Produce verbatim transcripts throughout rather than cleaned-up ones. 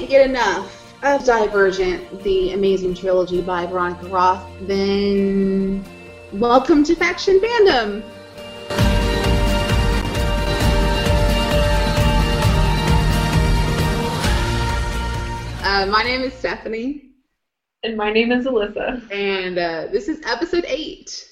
can't get enough of Divergent, the amazing trilogy by Veronica Roth, then welcome to Faction Fandom. Uh, my name is Stephanie. And my name is Alyssa. And uh, this is episode eight.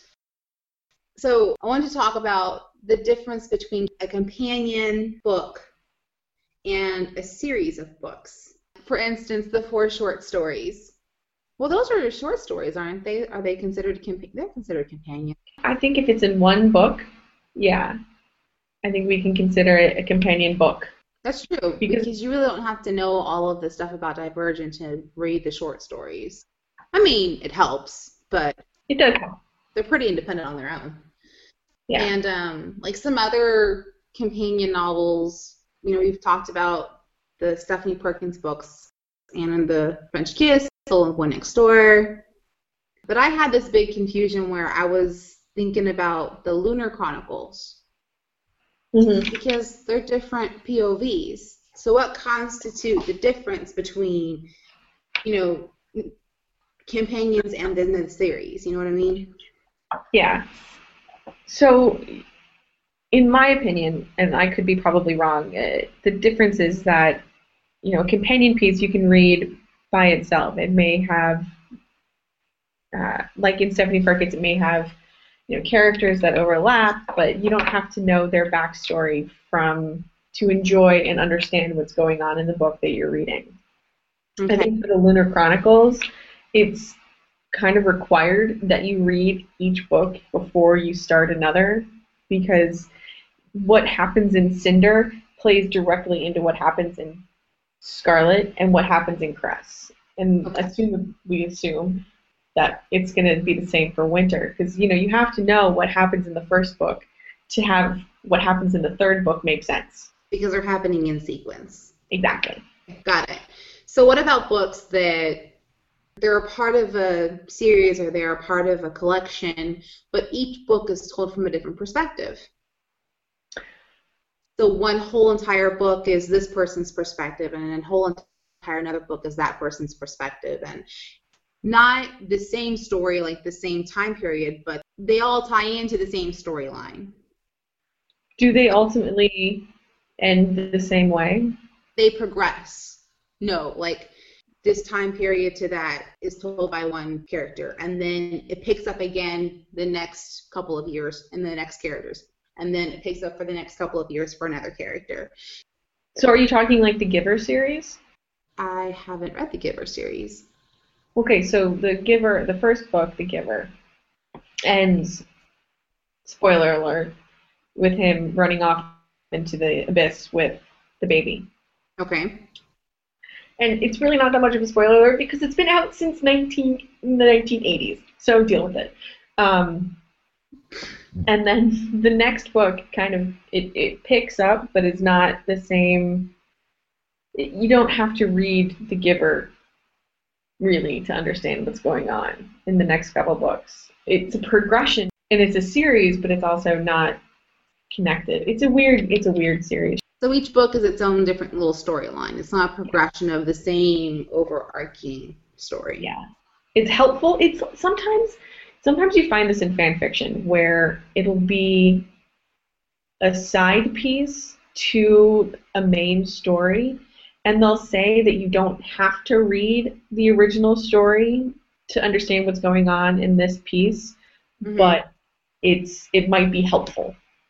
So I wanted to talk about the difference between a companion book and a series of books. For instance, the four short stories. Well, those are short stories, aren't they? Are they considered compa- they're considered companion? I think if it's in one book, yeah. I think we can consider it a companion book. That's true, because, because you really don't have to know all of the stuff about Divergent to read the short stories. I mean, it helps, but it does help. They're pretty independent on their own. Yeah. And um, like some other companion novels, you know, we've talked about the Stephanie Perkins books, Anne and the French Kiss, Soul and Boy Next Door. But I had this big confusion where I was thinking about the Lunar Chronicles. Mm-hmm. Because they're different P O Vs. So what constitutes the difference between, you know, companions and then the series? You know what I mean? Yeah. So, in my opinion, and I could be probably wrong, uh, the difference is that, you know, a companion piece you can read by itself. It may have, uh, like in Stephanie Perkins, it may have, you know, characters that overlap, but you don't have to know their backstory from to enjoy and understand what's going on in the book that you're reading. Okay. I think for the Lunar Chronicles, it's kind of required that you read each book before you start another, because what happens in Cinder plays directly into what happens in Scarlet and what happens in Cress. And okay. assume we assume that it's going to be the same for Winter, because you know you have to know what happens in the first book to have what happens in the third book make sense. Because they're happening in sequence. Exactly. Got it. So what about books that they're a part of a series or they're a part of a collection, but each book is told from a different perspective? So one whole entire book is this person's perspective, and a whole entire another book is that person's perspective, and not the same story, like the same time period, but they all tie into the same storyline. Do they ultimately end the same way? They progress. No, like this time period to that is told by one character, and then it picks up again the next couple of years in the next characters, and then it picks up for the next couple of years for another character. So are you talking like the Giver series? I haven't read the Giver series. Okay, so the Giver, the first book, The Giver, ends, spoiler alert, with him running off into the abyss with the baby. Okay. And it's really not that much of a spoiler alert because it's been out since nineteen in the nineteen eighties, so deal with it. Um, and then the next book kind of, it, it picks up, but it's not the same. It, you don't have to read The Giver really to understand what's going on in the next couple books. It's a progression, and it's a series, but it's also not connected. It's a weird, it's a weird series. So each book is its own different little storyline. It's not a progression of the same overarching story. Yeah. It's helpful. It's sometimes sometimes you find this in fan fiction where it'll be a side piece to a main story, and they'll say that you don't have to read the original story to understand what's going on in this piece, mm-hmm. but it's it might be helpful.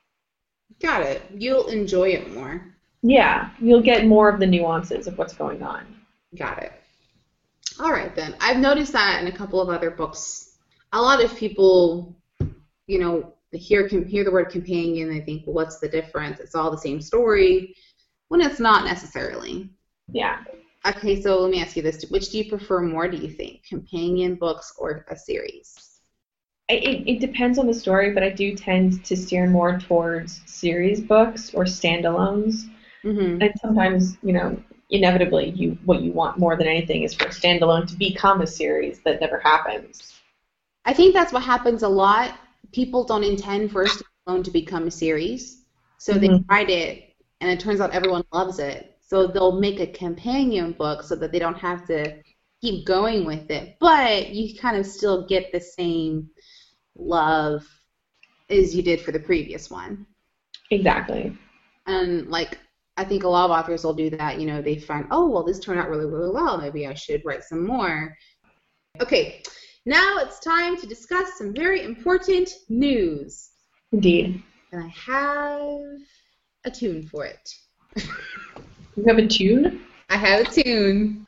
Got it. You'll enjoy it more. Yeah, you'll get more of the nuances of what's going on. Got it. All right, then. I've noticed that in a couple of other books. A lot of people, you know, they hear, hear the word companion, they think, well, what's the difference? It's all the same story, when it's not necessarily. Yeah. Okay, so let me ask you this. Which do you prefer more, do you think? Companion books or a series? It, it depends on the story, but I do tend to steer more towards series books or standalones. Mm-hmm. And sometimes, you know, inevitably, you what you want more than anything is for a standalone to become a series that never happens. I think that's what happens a lot. People don't intend for a standalone to become a series, so mm-hmm. they write it, and it turns out everyone loves it. So they'll make a companion book so that they don't have to keep going with it. But you kind of still get the same love as you did for the previous one. Exactly. And, like, I think a lot of authors will do that. You know, they find, oh, well, this turned out really, really well. Maybe I should write some more. Okay, now it's time to discuss some very important news. Indeed. And I have a tune for it. You have a tune? I have a tune.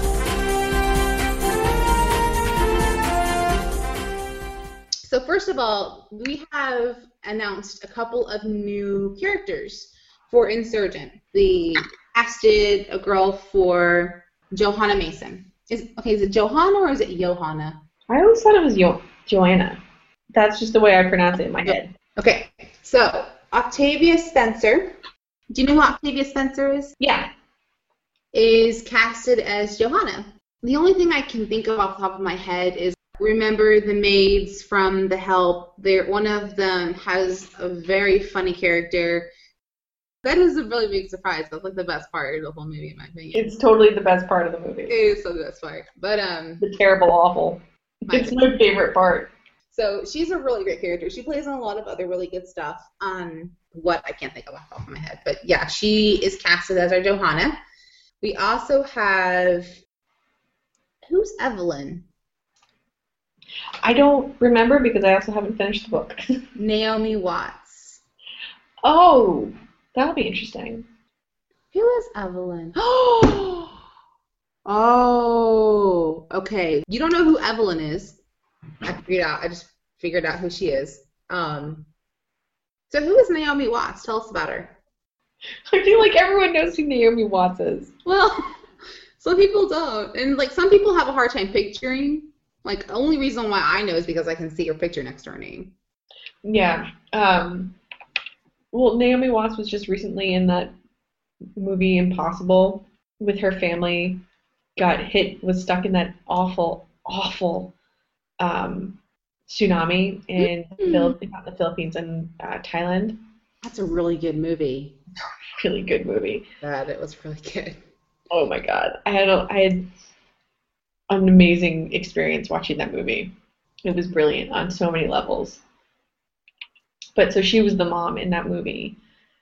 So first of all, we have announced a couple of new characters for Insurgent. We casted a girl for Johanna Mason. Is okay? Is it Johanna or is it Johanna? I always thought it was jo- Joanna. That's just the way I pronounce it in my head. Okay, so Octavia Spencer. Do you know who Octavia Spencer is? Yeah. Is casted as Johanna. The only thing I can think of off the top of my head is, remember the maids from The Help? They're, one of them has a very funny character. That is a really big surprise. That's like the best part of the whole movie, in my opinion. It's totally the best part of the movie. It is so the best part. But um, the terrible, awful. It's my favorite part. So she's a really great character. She plays in a lot of other really good stuff. Um, what I can't think of off the top of my head, but yeah, she is casted as our Johanna. We also have, who's Evelyn? I don't remember because I also haven't finished the book. Naomi Watts. Oh, that'll be interesting. Who is Evelyn? Oh, okay. You don't know who Evelyn is. I figured out. I just figured out who she is. Um, so who is Naomi Watts? Tell us about her. I feel like everyone knows who Naomi Watts is. Well, some people don't. And, like, some people have a hard time picturing. Like, the only reason why I know is because I can see her picture next to her name. Yeah. Um, well, Naomi Watts was just recently in that movie Impossible with her family. Got hit, was stuck in that awful, awful um, tsunami in, mm-hmm. Phil- not the Philippines and uh, Thailand. That's a really good movie. Really good movie. God, it was really good. Oh my God, I had a, I had an amazing experience watching that movie. It was brilliant on so many levels. But so she was the mom in that movie.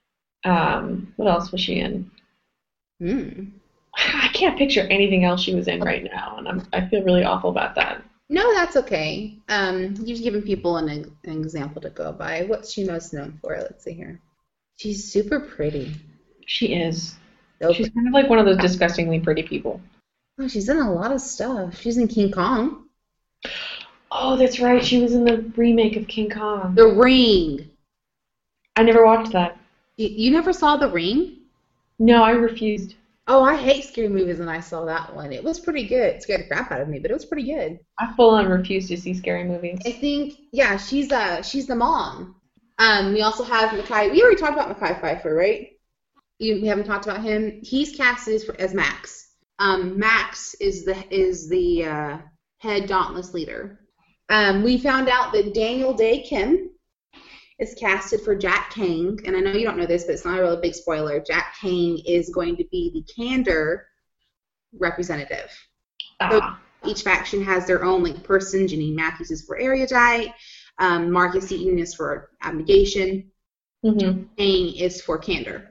Um, what else was she in? Hmm. I can't picture anything else she was in right now, and I'm, I feel really awful about that. No, that's okay. Um, you've given people an, an example to go by. What's she most known for? Let's see here. She's super pretty. She is. So she's kind of like one of those disgustingly pretty people. Oh, she's in a lot of stuff. She's in King Kong. Oh, that's right. She was in the remake of King Kong. The Ring. I never watched that. You, you never saw The Ring? No, I refused. Oh, I hate scary movies, and I saw that one. It was pretty good. It scared the crap out of me, but it was pretty good. I full on refuse to see scary movies. I think, yeah, she's uh she's the mom. Um, we also have Mekhi. We already talked about Mekhi Phifer, right? You, we haven't talked about him. He's casted as, as Max. Um, Max is the is the uh, head Dauntless leader. Um, we found out that Daniel Day Kim is casted for Jack Kang, and I know you don't know this, but it's not a really big spoiler. Jack Kang is going to be the Kandor representative. Ah. So each faction has their own like person. Janine Matthews is for Erudite. Um, Marcus Eaton is for Abnegation. Mm-hmm. Kang is for Kandor.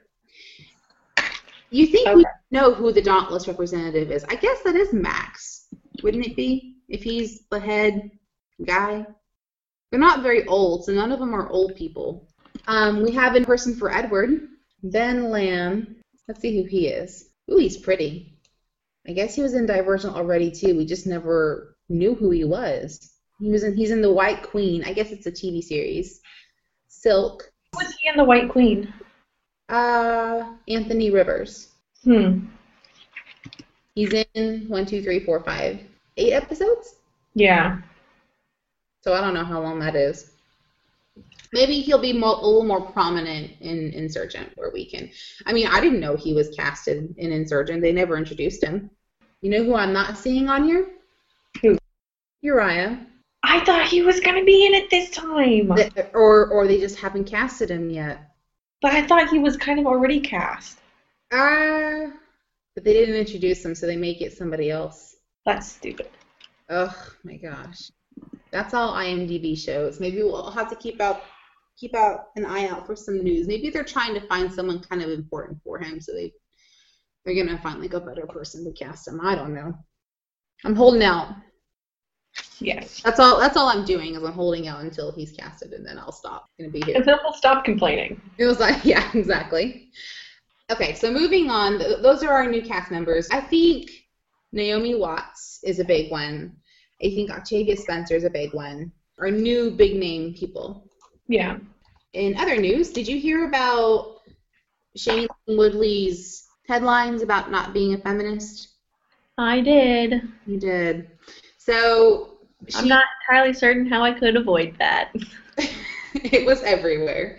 You think okay. we know who the Dauntless representative is? I guess that is Max, wouldn't it be? If he's the head guy. They're not very old, so none of them are old people. Um, we have in person for Edward, Ben Lamb. Let's see who he is. Ooh, he's pretty. I guess he was in Divergent already too. We just never knew who he was. He was in. He's in The White Queen. I guess it's a T V series. Silk. Who was he in The White Queen? Uh, Anthony Rivers. Hmm. He's in one, two, three, four, five, eight episodes. Yeah. So I don't know how long that is. Maybe he'll be mo- a little more prominent in Insurgent, where we can. I mean, I didn't know he was casted in Insurgent. They never introduced him. You know who I'm not seeing on here? Who? Uriah. I thought he was going to be in it this time. The, or or they just haven't casted him yet. But I thought he was kind of already cast. Uh, but they didn't introduce him, so they make it somebody else. That's stupid. Oh my gosh. That's all IMDb shows. Maybe we'll have to keep out keep out an eye out for some news. Maybe they're trying to find someone kind of important for him, so they they're gonna find like a better person to cast him. I don't know. I'm holding out. Yes. That's all. That's all I'm doing is I'm holding out until he's casted, and then I'll stop. I'm gonna be here. And then we'll stop complaining. It was like, yeah, exactly. Okay, so moving on. Th- those are our new cast members. I think Naomi Watts is a big one. I think Octavia Spencer is a big one. Our new big name people. Yeah. In other news, did you hear about Shailene Woodley's headlines about not being a feminist? I did. You did. So she, I'm not entirely certain how I could avoid that. It was everywhere.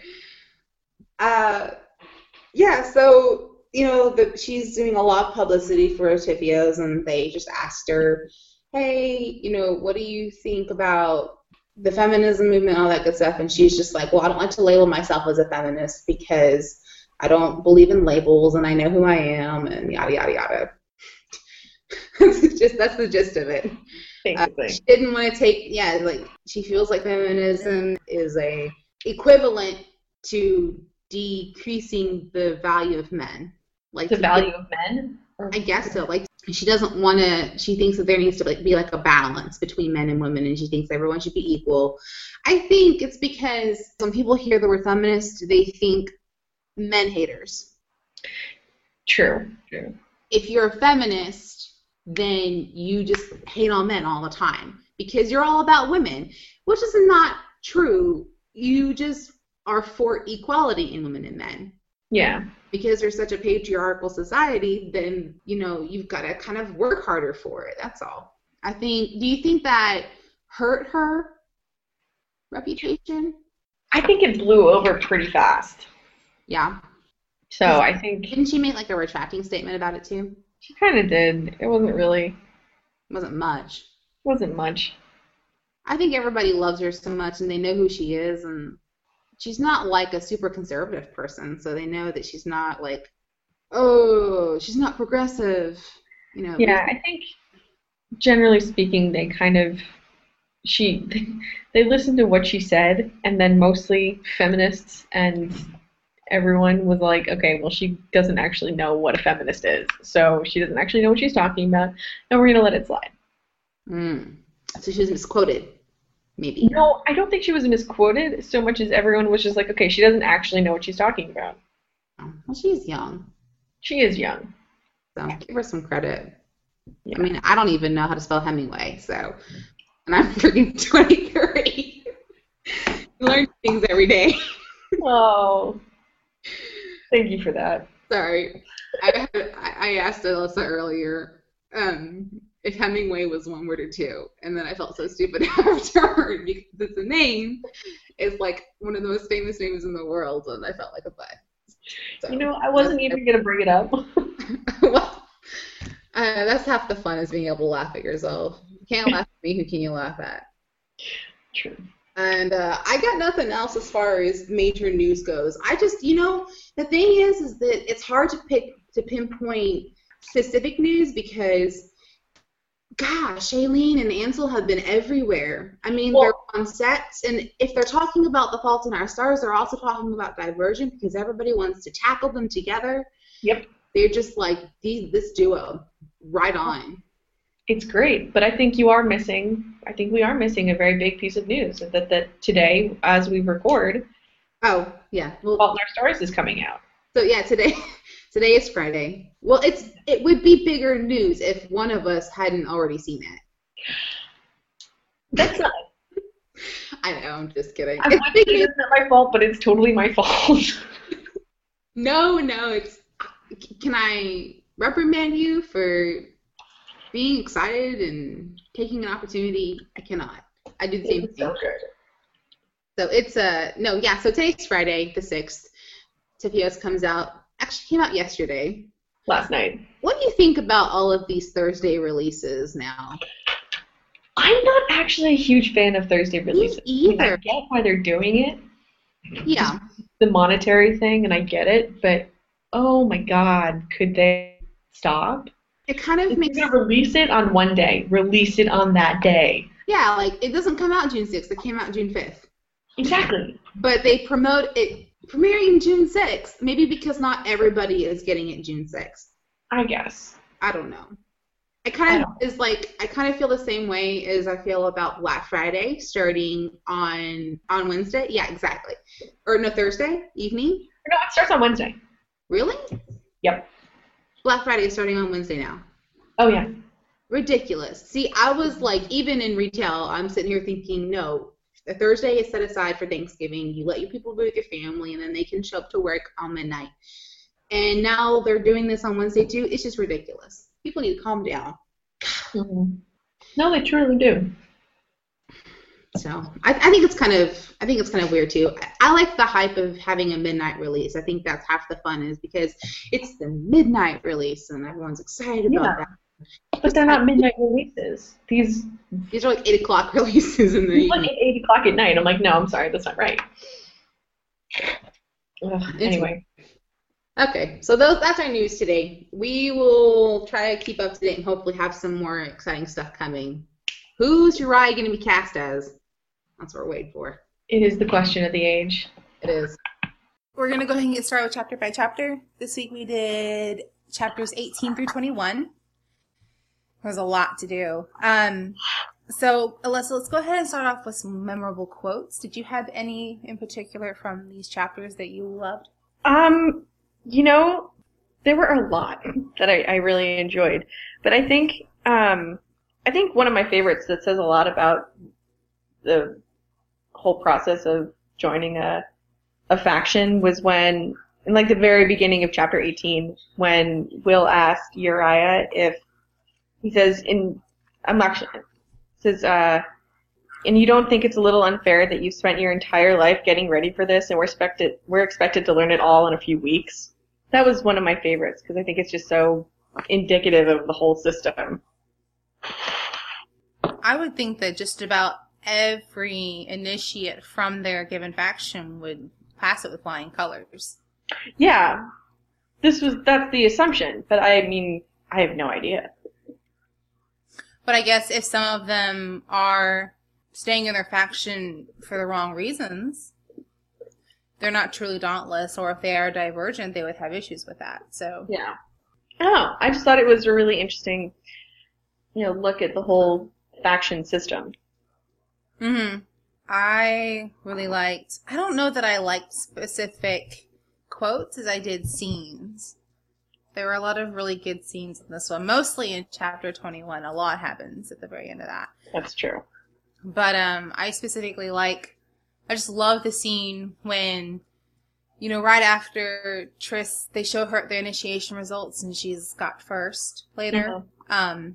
Uh, yeah, so, you know, the, she's doing a lot of publicity for Otipios, and they just asked her, hey, you know, what do you think about the feminism movement, all that good stuff? And she's just like, well, I don't like to label myself as a feminist because I don't believe in labels, and I know who I am, and yada, yada, yada. It's just, that's the gist of it. Basically. Uh, she didn't want to take, yeah, like, she feels like feminism is a equivalent to decreasing the value of men. Like the value of men? I guess so. Like, she doesn't want to, she thinks that there needs to like be like a balance between men and women, and she thinks everyone should be equal. I think it's because when people hear the word feminist, they think men haters. True. True. If you're a feminist, then you just hate on men all the time because you're all about women, which is not true. You just are for equality in women and men. Yeah. Because there's such a patriarchal society, then, you know, you've got to kind of work harder for it. That's all. I think, do you think that hurt her reputation? I think it blew over pretty fast. Yeah. So I think... Didn't she make like a retracting statement about it too? She kind of did. It wasn't really... It wasn't much. wasn't much. I think everybody loves her so much and they know who she is, and she's not like a super conservative person, so they know that she's not like, oh, she's not progressive, you know. Yeah, I think generally speaking, they kind of, she, they listened to what she said, and then mostly feminists and everyone was like, okay, well, she doesn't actually know what a feminist is, so she doesn't actually know what she's talking about, and we're going to let it slide. Mm. So she was misquoted. Maybe. No, I don't think she was misquoted so much as everyone was just like, okay, she doesn't actually know what she's talking about. Oh, well, she's young. She is young. So give her some credit. Yeah. I mean, I don't even know how to spell Hemingway, so, and I'm freaking twenty-three. You learn things every day. Oh, thank you for that. Sorry. I, had, I asked Alyssa earlier, um, if Hemingway was one word or two, and then I felt so stupid afterward because it's a name. It's like one of the most famous names in the world, and I felt like a butt. So, you know, I wasn't even going to bring it up. Well, uh, that's half the fun, is being able to laugh at yourself. You can't laugh at me, who can you laugh at? True. And uh, I got nothing else as far as major news goes. I just, you know, the thing is, is that it's hard to pick, to pinpoint specific news because, gosh, Shailene and Ansel have been everywhere. I mean, well, they're on sets, and if they're talking about The Fault in Our Stars, they're also talking about Divergent because everybody wants to tackle them together. Yep. They're just like, these, this duo, right on. It's great, but I think you are missing, I think we are missing a very big piece of news, that, that today, as we record, oh, yeah. Well, Fault in Our Stars is coming out. So, yeah, today... Today is Friday. Well, it's it would be bigger news if one of us hadn't already seen it. That's not. I know. I'm just kidding. I'm it's big news. It's not my fault, but it's totally my fault. No, no. It's. Can I reprimand you for being excited and taking an opportunity? I cannot. I do the same thing. Okay. So it's a uh, no. Yeah. So today's Friday, the sixth. Tipios comes out. Actually came out yesterday. Last night. What do you think about all of these Thursday releases now? I'm not actually a huge fan of Thursday releases. Me either. I, mean, I get why they're doing it. Yeah. The monetary thing, and I get it, but Oh my God, could they stop? It kind of If makes you're gonna release it on one day, release it on that day. yeah, like it doesn't come out June sixth. It came out June fifth. Exactly. But they promote it premiering June sixth, maybe because not everybody is getting it June sixth. I guess. I don't know. I kind of is like I kind of feel the same way as I feel about Black Friday starting on on Wednesday. Yeah, exactly. Or no, Thursday evening. No, it starts on Wednesday. Really? Yep. Black Friday is starting on Wednesday now. Oh yeah. Ridiculous. See, I was like, even in retail, I'm sitting here thinking, no, the Thursday is set aside for Thanksgiving. You let your people be with your family, and then they can show up to work on midnight. And now they're doing this on Wednesday too. It's just ridiculous. People need to calm down. Mm-hmm. No, they truly do. So I, I think it's kind of I think it's kind of weird too. I, I like the hype of having a midnight release. I think that's half the fun is because it's the midnight release and everyone's excited about Yeah. that. But they're not midnight releases. These These are like eight o'clock releases in the It's like evening. at eight o'clock at night. I'm like, no, I'm sorry, that's not right. Ugh, anyway. Okay, so those that's our news today. We will try to keep up to date and hopefully have some more exciting stuff coming. Who's Uriah going to be cast as? That's what we're waiting for. It is the question of the age. It is. We're going to go ahead and get started with chapter by chapter. This week we did chapters eighteen through twenty-one. There's a lot to do. Um, so, Alyssa, let's go ahead and start off with some memorable quotes. Did you have any in particular from these chapters that you loved? Um, you know, there were a lot that I, I really enjoyed. But I think um I think one of my favorites that says a lot about the whole process of joining a a faction was when in like the very beginning of chapter eighteen when Will asked Uriah if he says in I'm actually says uh and you don't think it's a little unfair that you've spent your entire life getting ready for this and we're expected we're expected to learn it all in a few weeks? That was one of my favorites because I think it's just so indicative of the whole system. I would think that just about every initiate from their given faction would pass it with flying colors. Yeah. This was that's the assumption, but I mean, I have no idea. But I guess if some of them are staying in their faction for the wrong reasons, they're not truly dauntless, or if they are divergent, they would have issues with that. So Yeah. Oh, I just thought it was a really interesting, you know, look at the whole faction system. hmm I really liked, I don't know that I liked specific quotes as I did scenes. There were a lot of really good scenes in this one, mostly in chapter twenty-one. A lot happens at the very end of that. That's true. But um, I specifically like, I just love the scene when, you know, right after Triss, they show her the initiation results and she's got first later. Mhm. Um,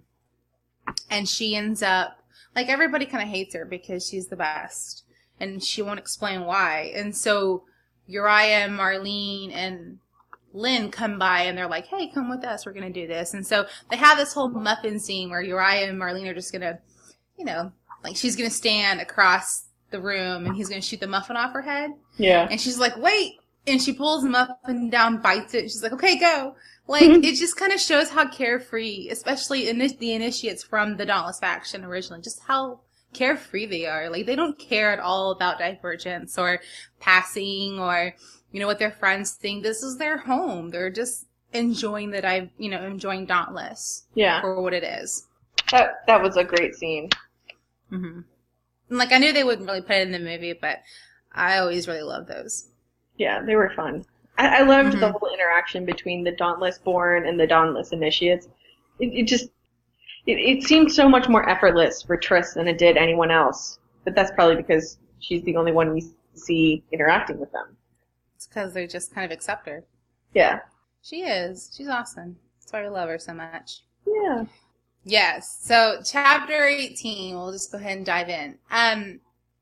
and she ends up, like everybody kind of hates her because she's the best and she won't explain why. And so Uriah and Marlene and Lynn come by and they're like, hey, come with us. We're going to do this. And so they have this whole muffin scene where Uriah and Marlene are just going to, you know, like she's going to stand across the room and he's going to shoot the muffin off her head. Yeah. And she's like, wait. And she pulls the muffin down, bites it. She's like, okay, go. Like, it just kind of shows how carefree, especially in the initiates from the Dauntless faction originally, just how carefree they are. Like, they don't care at all about divergence or passing or, you know, what their friends think. This is their home. They're just enjoying that I, you know, enjoying Dauntless Yeah. for what it is. That that was a great scene. Mm-hmm. And, like, I knew they wouldn't really put it in the movie, but I always really love those. Yeah, they were fun. I, I loved Mhm. the whole interaction between the Dauntless Born and the Dauntless Initiates. It, it just, it, it seemed so much more effortless for Triss than it did anyone else. But that's probably because she's the only one we see interacting with them. It's because they just kind of accept her. Yeah. She is. She's awesome. That's why we love her so much. Yeah. Yes. So chapter eighteen, we'll just go ahead and dive in. Um,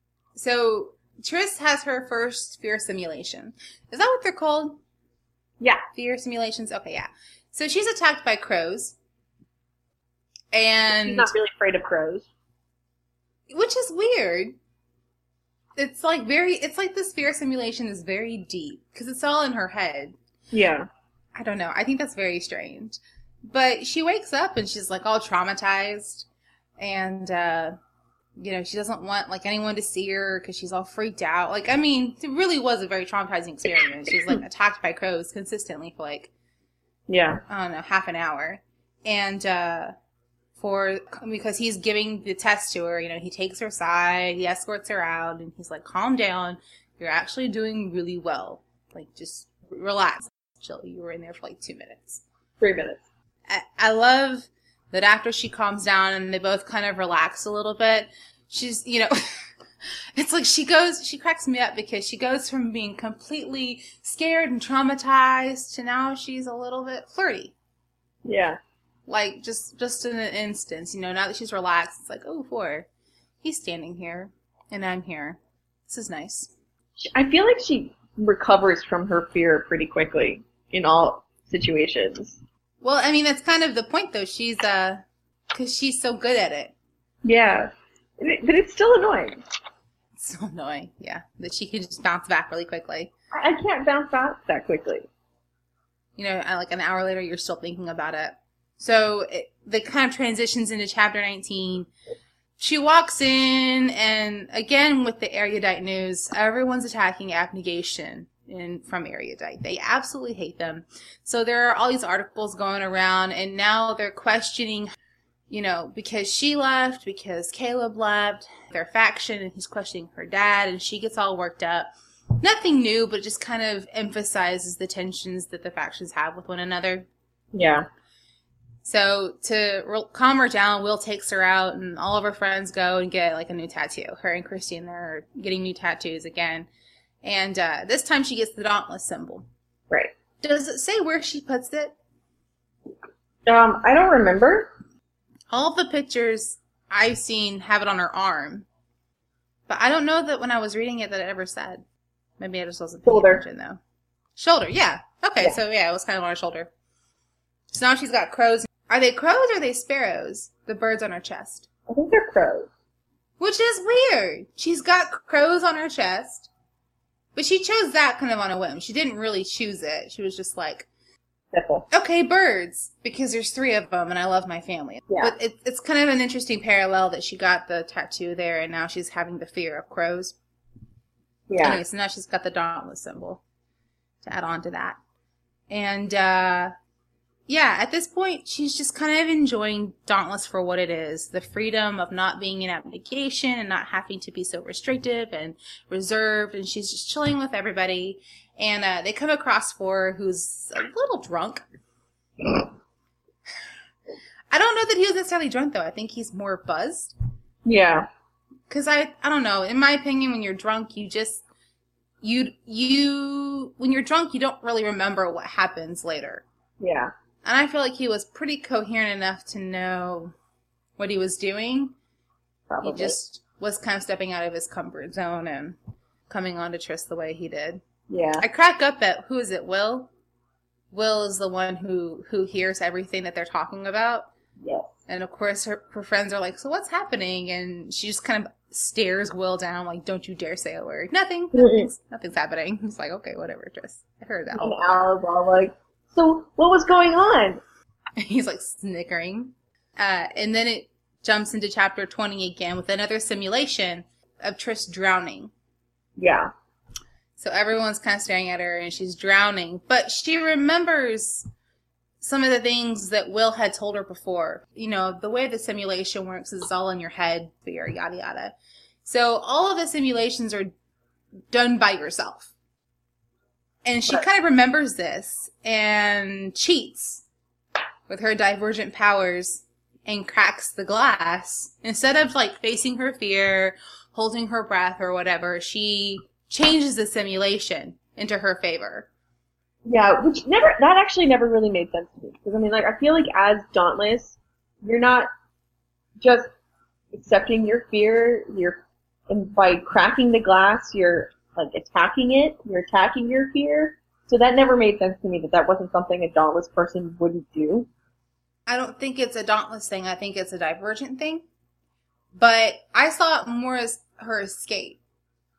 so Triss has her first fear simulation. Is that what they're called? Yeah. Fear simulations? Okay, yeah. So she's attacked by crows. And She's not really afraid of crows. which is weird. It's like very, it's like this fear simulation is very deep because it's all in her head. Yeah. I don't know. I think that's very strange. But she wakes up and she's like all traumatized. And, uh, you know, she doesn't want like anyone to see her because she's all freaked out. Like, I mean, it really was a very traumatizing experience. She was like attacked by crows consistently for like, yeah, I don't know, half an hour. And, uh, for, because he's giving the test to her, you know, he takes her aside, he escorts her out, and he's like, calm down. You're actually doing really well. Like, just relax. Chill. You were in there for like two minutes. Three minutes. I, I love that after she calms down and they both kind of relax a little bit, she's, you know, it's like she goes, she cracks me up because she goes from being completely scared and traumatized to now she's a little bit flirty. Yeah. Like, just, just in an instance, you know, now that she's relaxed, it's like, oh, boy, he's standing here and I'm here. This is nice. I feel like she recovers from her fear pretty quickly in all situations. Well, I mean, that's kind of the point, though. She's, uh, because she's so good at it. Yeah. But it's still annoying. It's so annoying, yeah. That she can just bounce back really quickly. I can't bounce back that quickly. You know, like an hour later, you're still thinking about it. So, it, the kind of transitions into chapter nineteen. She walks in, and again, with the erudite news, everyone's attacking abnegation. In, from erudite. They absolutely hate them. So there are all these articles going around, and now they're questioning, you know, because she left, because Caleb left, their faction, and he's questioning her dad, and she gets all worked up. Nothing new, but it just kind of emphasizes the tensions that the factions have with one another. Yeah. So to calm her down, Will takes her out, and all of her friends go and get like a new tattoo. Her and Christine, they're getting new tattoos again. And uh, this time she gets the Dauntless symbol. Right. Does it say where she puts it? Um, I don't remember. All of the pictures I've seen have it on her arm. But I don't know that when I was reading it that it ever said. Maybe I just wasn't paying Shoulder. attention, though. Shoulder, yeah. Okay, Yeah. So yeah, it was kind of on her shoulder. So now she's got crows. Are they crows or are they sparrows? The birds on her chest. I think they're crows. Which is weird. She's got crows on her chest. But she chose that kind of on a whim. She didn't really choose it. She was just like, Simple. okay, birds, because there's three of them and I love my family. Yeah. But it, it's kind of an interesting parallel that she got the tattoo there and now she's having the fear of crows. Yeah. Anyway, so now she's got the Dauntless symbol to add on to that. And, uh, yeah, at this point, she's just kind of enjoying Dauntless for what it is. The freedom of not being in abnegation and not having to be so restrictive and reserved. And she's just chilling with everybody. And uh, they come across Four, who's a little drunk. I don't know that he was necessarily drunk, though. I think he's more buzzed. Yeah. Because I, I don't know. In my opinion, when you're drunk, you just... You, you... When you're drunk, you don't really remember what happens later. Yeah. And I feel like he was pretty coherent enough to know what he was doing. Probably. He just was kind of stepping out of his comfort zone and coming on to Triss the way he did. Yeah. I crack up at, who is it, Will? Will is the one who, who hears everything that they're talking about. Yes. And of course her, her friends are like, so what's happening? And she just kind of stares Will down like, don't you dare say a word. Nothing. Nothing's, nothing's happening. He's like, okay, whatever, Triss. I heard that. And Al's all like, so what was going on? He's like snickering. Uh, and then it jumps into chapter twenty again with another simulation of Triss drowning. Yeah. So everyone's kind of staring at her and she's drowning. But she remembers some of the things that Will had told her before. You know, the way the simulation works is it's all in your head, fear, yada yada. So all of the simulations are done by yourself. And she kind of remembers this and cheats with her divergent powers and cracks the glass. Instead of like facing her fear, holding her breath or whatever, she changes the simulation into her favor. Yeah, which never, that actually never really made sense to me. Because I mean, like, I feel like as Dauntless, you're not just accepting your fear, you're, and by cracking the glass, you're like attacking it, you're attacking your fear. So that never made sense to me that that wasn't something a Dauntless person wouldn't do. I don't think it's a Dauntless thing. I think it's a Divergent thing. But I saw it more as her escape.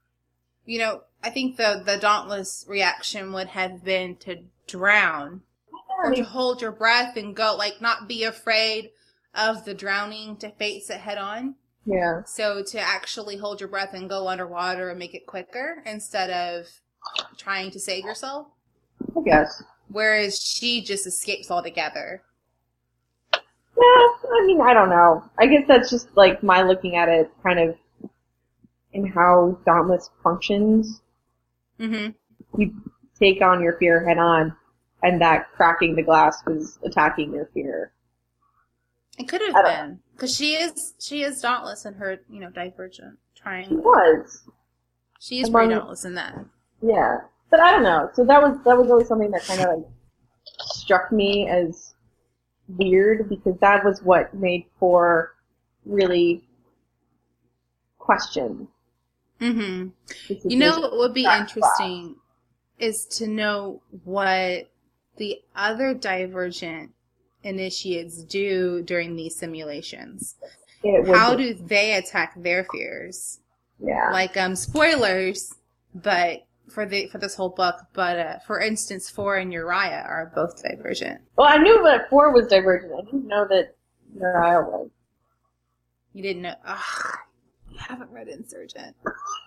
You know, I think the, the Dauntless reaction would have been to drown. or to hold your breath and go, like, not be afraid of the drowning, to face it head on. Yeah. So to actually hold your breath and go underwater and make it quicker instead of trying to save yourself. I guess. Whereas she just escapes altogether. Yeah, I mean, I don't know. I guess that's just, like, my looking at it kind of in how Dauntless functions. Mm-hmm. You take on your fear head on, and that cracking the glass was attacking your fear. It could have been. Because she is, she is dauntless in her, you know, Divergent triangle. She was. She is Among, pretty dauntless in that. Yeah. But I don't know. So that was, that was always something that kind of, like, struck me as weird, because that was what made four really question. Mm-hmm. You know what would be interesting is to know what the other Divergent initiates do during these simulations. How do they attack their fears? Yeah. Like, um, spoilers, but for the for this whole book, but uh, for instance, four and Uriah are both Divergent. Well, I knew that four was Divergent. I didn't know that Uriah was. You didn't know? Ugh, you haven't read Insurgent.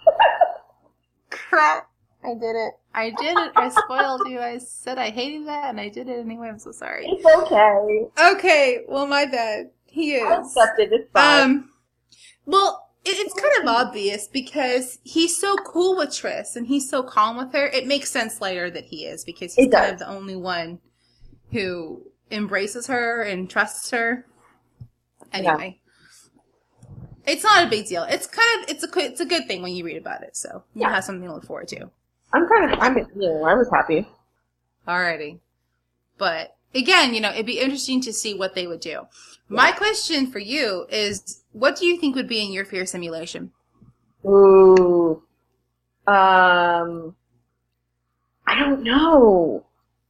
Crap. I did it. I did it. I spoiled you. I said I hated that, and I did it anyway. I'm so sorry. It's okay. Okay. Well, my bad. He is. I accepted. It's fine. Um, well, it, it's kind of obvious because he's so cool with Triss, and he's so calm with her. It makes sense later that he is, because he's kind of the only one who embraces her and trusts her. Anyway. Yeah. It's not a big deal. It's kind of, it's a, it's a good thing when you read about it, so you yeah. have something to look forward to. I'm kind of, I'm, you know, I was happy. Alrighty. But, again, you know, it'd be interesting to see what they would do. Yeah. My question for you is, what do you think would be in your fear simulation? Ooh. Um, I don't know.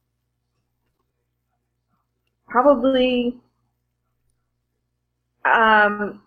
Probably, um,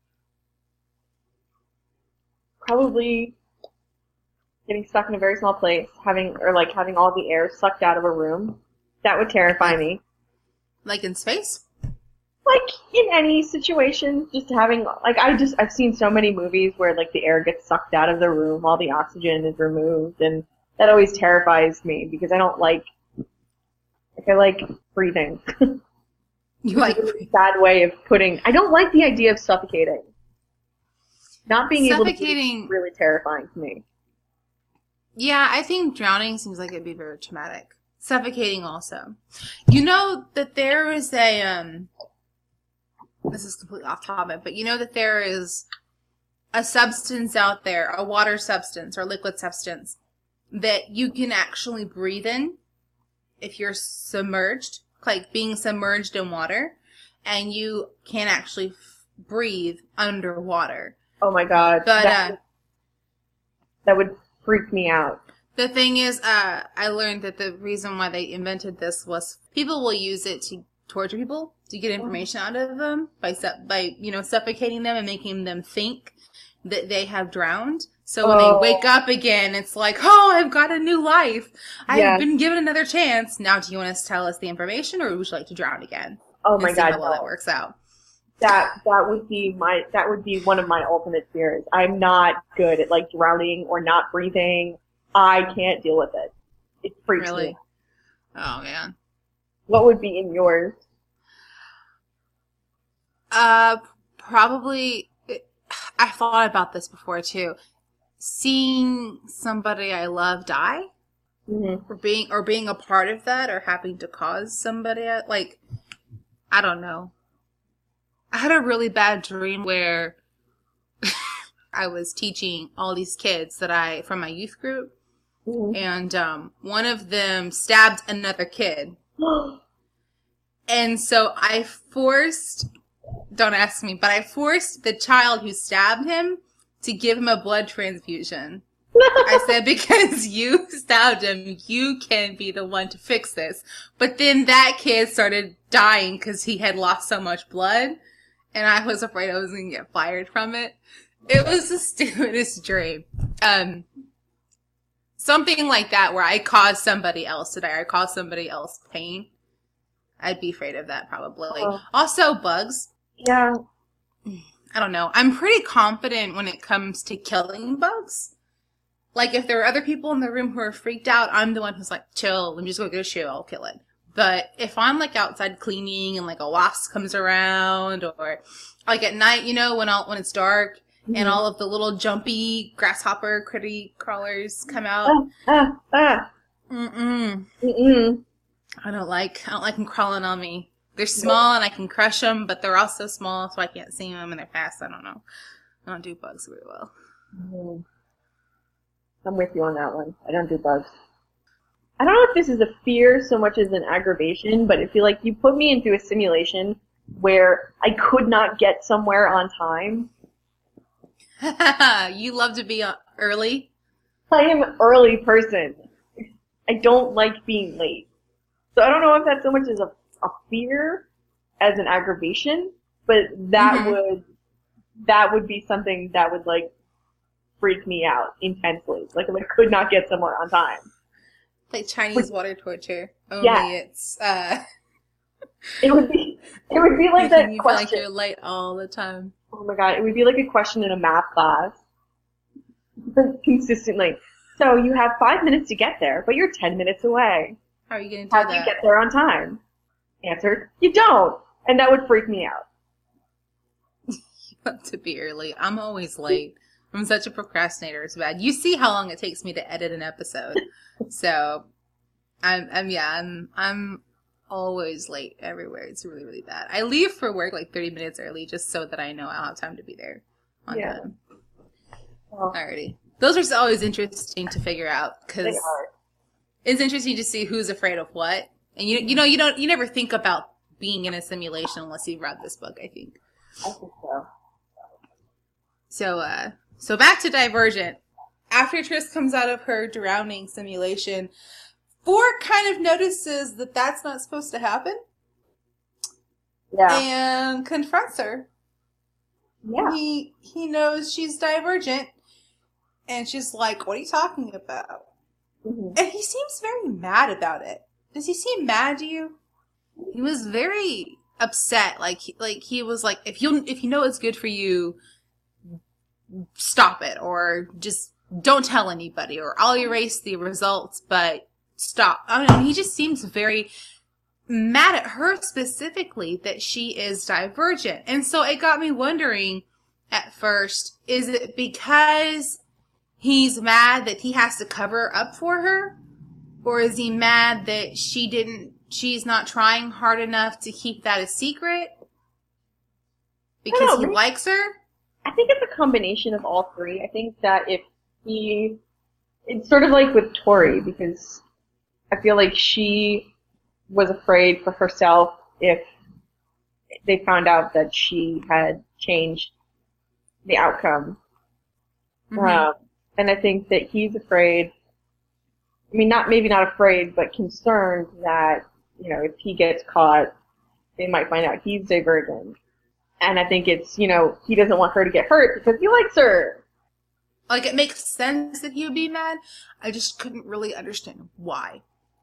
probably getting stuck in a very small place, having, or like having all the air sucked out of a room. That would terrify me. Like in space? Like in any situation, just having, like I just, I've seen so many movies where like the air gets sucked out of the room, all the oxygen is removed, and that always terrifies me because I don't like, like I like breathing. You like a bad way of putting, I don't like the idea of suffocating. Not being able to breathe is really terrifying to me. Yeah, I think drowning seems like it'd be very traumatic. Suffocating also. You know that there is a, um, this is completely off topic, but you know that there is a substance out there, a water substance or liquid substance, that you can actually breathe in if you're submerged, like being submerged in water, and you can actually f- breathe underwater. Oh my god. But, that, uh, that would freak me out. The thing is, uh, I learned that the reason why they invented this was people will use it to torture people, to get information out of them by, su- by you know, suffocating them and making them think that they have drowned. So when oh. they wake up again, it's like, oh, I've got a new life. I've yeah. been given another chance. Now, do you want us to tell us the information, or would you like to drown again? Oh my god, how well that works out. That that would be my that would be one of my ultimate fears. I'm not good at like drowning or not breathing. I can't deal with it. It freaks really? me. Oh man. What would be in yours? Uh, probably. I thought about this before too. Seeing somebody I love die, mm-hmm. or being or being a part of that, or having to cause somebody like, I don't know. I had a really bad dream where I was teaching all these kids that I from my youth group, mm-hmm. and um, one of them stabbed another kid, and so I forced. Don't ask me, but I forced the child who stabbed him to give him a blood transfusion. I said, because you stabbed him, you can be the one to fix this. But then that kid started dying because he had lost so much blood, and I was afraid I was going to get fired from it. It was the stupidest dream. Um, something like that where I caused somebody else to die, or I caused somebody else pain. I'd be afraid of that probably. Oh. Also, bugs. Yeah. I don't know. I'm pretty confident when it comes to killing bugs. Like, if there are other people in the room who are freaked out, I'm the one who's like, chill, let me just go get a shoe, I'll kill it. But if I'm, like, outside cleaning and, like, a wasp comes around, or, like, at night, you know, when all, when it's dark, mm-hmm. and all of the little jumpy grasshopper critty crawlers come out. Ah, ah, ah. Mm-mm. Mm-mm. I don't like, I don't like them crawling on me. They're small and I can crush them, but they're also small, so I can't see them, and they're fast. I don't know. I don't do bugs very well. Mm. I'm with you on that one. I don't do bugs. I don't know if this is a fear so much as an aggravation, but I feel like you put me into a simulation where I could not get somewhere on time. You love to be early? I am an early person. I don't like being late. So I don't know if that's so much as a, a fear as an aggravation, but that mm-hmm. would that would be something that would, like, freak me out intensely. Like, if I could not get somewhere on time. Like Chinese water torture. Only yeah. it's, uh... it would be, it would be like that you question. Feel like you're late all the time. Oh my god, it would be like a question in a math class. Consistently. So, you have five minutes to get there, but you're ten minutes away. How are you going to do How that? do you get there on time? Answer, you don't. And that would freak me out. You have to be early. I'm always late. I'm such a procrastinator. It's bad. You see how long it takes me to edit an episode. So, I'm, I'm, yeah, I'm, I'm always late everywhere. It's really, really bad. I leave for work like thirty minutes early just so that I know I'll have time to be there on yeah. time. Well, Alrighty. Those are always interesting to figure out because it's interesting to see who's afraid of what. And you, you know, you don't, you never think about being in a simulation unless you've read this book, I think. I think so. So, uh, so back to Divergent. After Triss comes out of her drowning simulation, Ford kind of notices that that's not supposed to happen. Yeah. And confronts her. Yeah. He, he knows she's Divergent. And she's like, what are you talking about? Mm-hmm. And he seems very mad about it. Does he seem mad to you? He was very upset. Like, like he was like, if you if you know it's good for you, stop it, or just don't tell anybody, or I'll erase the results, but stop. I mean, he just seems very mad at her specifically that she is Divergent. And so it got me wondering at first, is it because he's mad that he has to cover up for her? Or is he mad that she didn't, she's not trying hard enough to keep that a secret? Because know, he maybe, likes her? I think it's a combination of all three. I think that if he, it's sort of like with Tori, because I feel like she was afraid for herself if they found out that she had changed the outcome. Mm-hmm. Um, and I think that he's afraid, I mean, not maybe not afraid, but concerned that, you know, if he gets caught, they might find out he's Divergent. And I think it's, you know, he doesn't want her to get hurt because he likes her. Like, it makes sense that he would be mad. I just couldn't really understand why.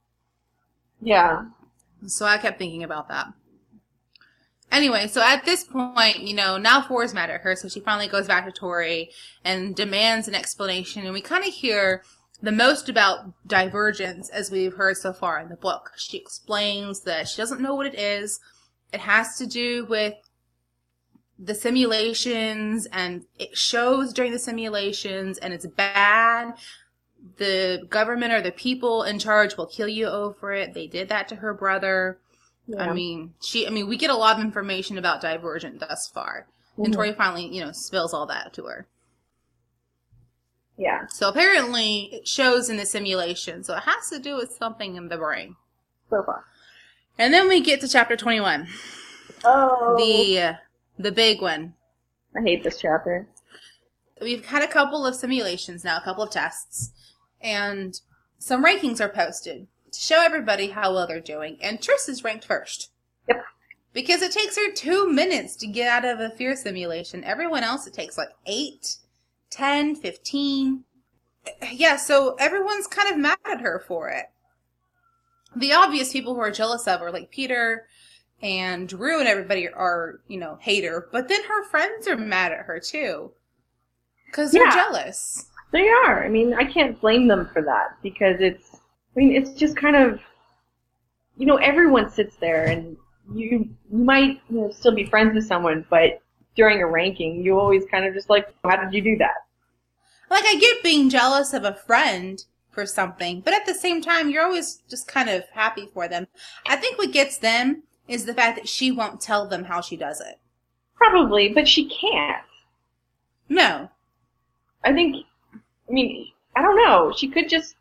Yeah. So I kept thinking about that. Anyway, so at this point, you know, now Ford's mad at her, so she finally goes back to Tori and demands an explanation. And we kind of hear the most about Divergence as we've heard so far in the book. She explains that she doesn't know what it is. It has to do with the simulations, and it shows during the simulations, and it's bad. The government or the people in charge will kill you over it. They did that to her brother. Yeah. I mean, she. I mean, we get a lot of information about Divergent thus far, mm-hmm. and Tori finally, you know, spills all that to her. Yeah. So apparently, it shows in the simulation, so it has to do with something in the brain. So far. And then we get to chapter twenty-one. Oh. The uh, the big one. I hate this chapter. We've had a couple of simulations now, a couple of tests, and some rankings are posted to show everybody how well they're doing, and Triss is ranked first. Yep. Because it takes her two minutes to get out of a fear simulation. Everyone else, it takes like eight, ten, fifteen. Yeah, so everyone's kind of mad at her for it. the obvious people who are jealous of her, like Peter and Drew and everybody are, you know, hate her. But then her friends are mad at her, too. Because they're Yeah. jealous. They are. I mean, I can't blame them for that because it's, I mean, it's just kind of, you know, everyone sits there and you, you might you know, still be friends with someone, but during a ranking, you always kind of just like, how did you do that? Like, I get being jealous of a friend for something, but at the same time, you're always just kind of happy for them. I think what gets them is the fact that she won't tell them how she does it. Probably, but she can't. No. I think, I mean, I don't know. She could just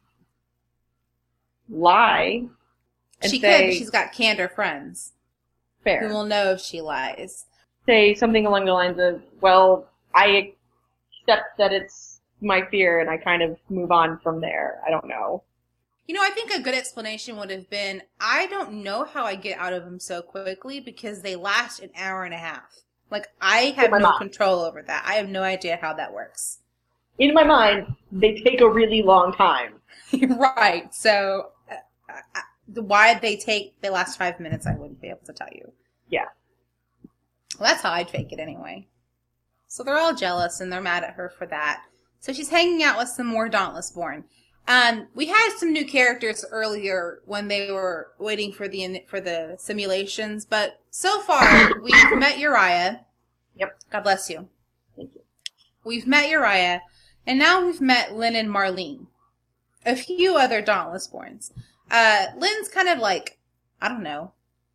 lie and She say, could, but she's got candor friends fair. who will know if she lies. Say something along the lines of, well, I accept that it's my fear and I kind of move on from there. I don't know. You know, I think a good explanation would have been, I don't know how I get out of them so quickly because they last an hour and a half. Like, I have my no mom. control over that. I have no idea how that works. In my mind, they take a really long time. Right. So, uh, uh, why they take, they last five minutes, I wouldn't be able to tell you. Yeah. Well, that's how I'd fake it anyway. So they're all jealous and they're mad at her for that. So she's hanging out with some more Dauntlessborn. Um, we had some new characters earlier when they were waiting for the for the simulations, but so far we've met Uriah. Yep. God bless you. Thank you. We've met Uriah, and now we've met Lynn and Marlene. A few other Dauntlessborns. Uh, Lynn's kind of like, I don't know,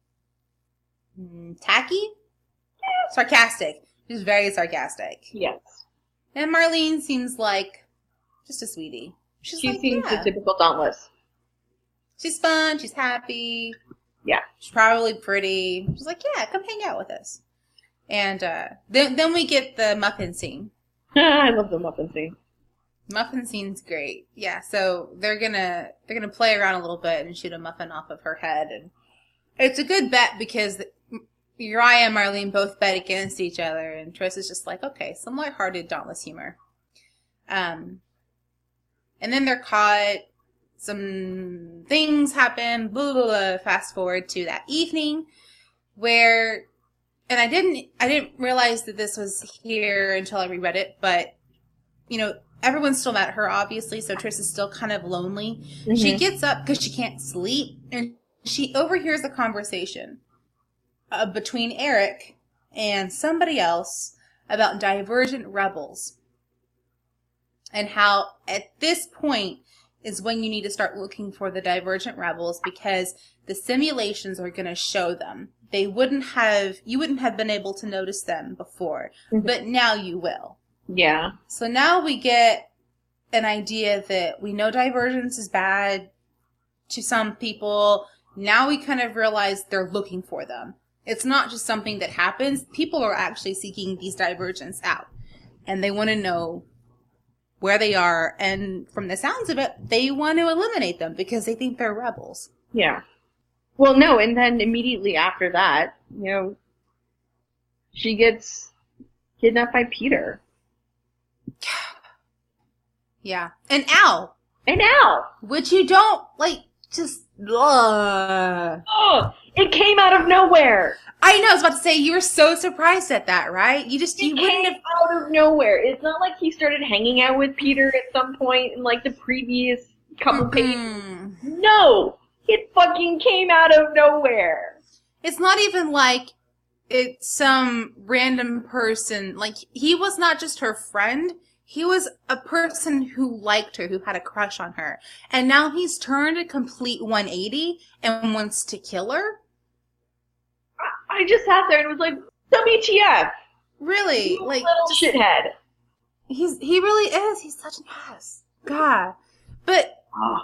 mm, tacky? Sarcastic. She's very sarcastic. Yes. And Marlene seems like just a sweetie. She's She like, seems yeah. the typical Dauntless. She's fun. She's happy. Yeah. She's probably pretty. She's like, yeah, come hang out with us. And uh, then then we get the muffin scene. I love the muffin scene. Muffin scene's great. Yeah, so they're gonna they're gonna play around a little bit and shoot a muffin off of her head, and it's a good bet because Uriah and Marlene both bet against each other, and Triss is just like, okay, some lighthearted Dauntless humor. Um, and then they're caught. Some things happen. Blah, blah, blah. Fast forward to that evening, where, and I didn't I didn't realize that this was here until I reread it, but you know. Everyone's still mad at her, obviously, so Triss is still kind of lonely. Mm-hmm. She gets up because she can't sleep, and she overhears a conversation uh, between Eric and somebody else about divergent rebels. And how, at this point, is when you need to start looking for the divergent rebels, because the simulations are going to show them. They wouldn't have, you wouldn't have been able to notice them before, mm-hmm. but now you will. Yeah. So now we get an idea that we know divergence is bad to some people. Now we kind of realize they're looking for them. It's not just something that happens. People are actually seeking these divergents out. And they want to know where they are. And from the sounds of it, they want to eliminate them because they think they're rebels. Yeah. Well, no, and then immediately after that, you know, she gets kidnapped by Peter. Yeah. And Al. And Al. Which you don't, like, just, ugh. Oh, it came out of nowhere. I know, I was about to say, you were so surprised at that, right? You just, it you wouldn't came have. out of nowhere. It's not like he started hanging out with Peter at some point in, like, the previous couple Mm-mm. pages. No! It fucking came out of nowhere. It's not even like it's some random person. Like, he was not just her friend. He was a person who liked her, who had a crush on her. And now he's turned a complete one eighty and wants to kill her? I, I just sat there and was like, W T F? Really? You like little just, shithead. He's he really is. He's such an ass. God. But oh.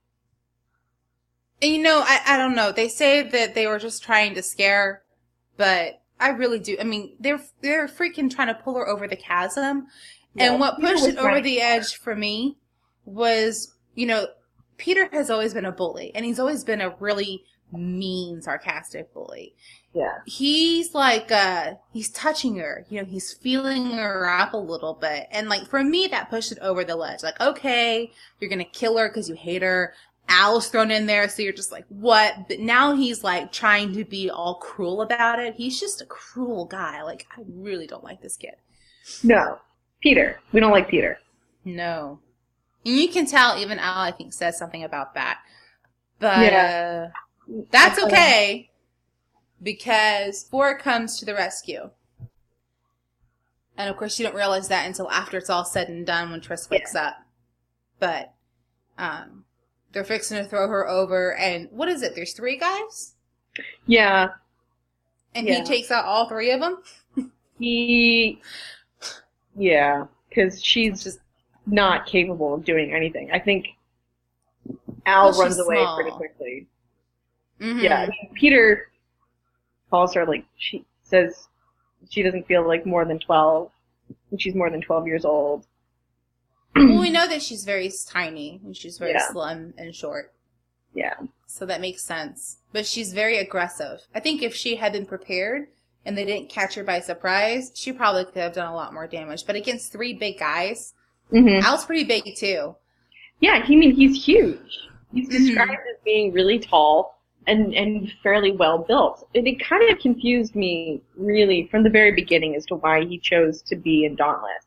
you know, I, I don't know. They say that they were just trying to scare, but I really do. I mean, they're they're freaking trying to pull her over the chasm. Yeah, and what Peter pushed it over right. the edge for me was, you know, Peter has always been a bully, and he's always been a really mean, sarcastic bully. Yeah. He's like, uh, he's touching her, you know, he's feeling her up a little bit. And like, for me, that pushed it over the ledge. Like, okay, you're gonna kill her because you hate her. Al's thrown in there, so you're just like, what? But now he's like trying to be all cruel about it. He's just a cruel guy. Like, I really don't like this kid. No. Peter. We don't like Peter. No. And you can tell even Al, I think, says something about that. But Yeah. uh, that's okay, because Four comes to the rescue. And of course, you don't realize that until after it's all said and done when Triss wakes Yeah. up. But um, they're fixing to throw her over, and what is it? There's three guys? Yeah. And Yeah. he takes out all three of them? He, yeah, because she's Just not capable of doing anything. I think Al Well, she's runs away small. pretty quickly. mhm. Yeah, I mean, Peter calls her, like, she says she doesn't feel like more than twelve, and she's more than twelve years old. Well, we know that she's very tiny, and she's very Yeah. slim and short. Yeah. So that makes sense. But she's very aggressive. I think if she had been prepared and they didn't catch her by surprise, she probably could have done a lot more damage. But against three big guys, Mm-hmm. Al's pretty big too. Yeah, he I mean he's huge. He's Mhm. described as being really tall and and fairly well built. And it kind of confused me really from the very beginning as to why he chose to be in Dauntless.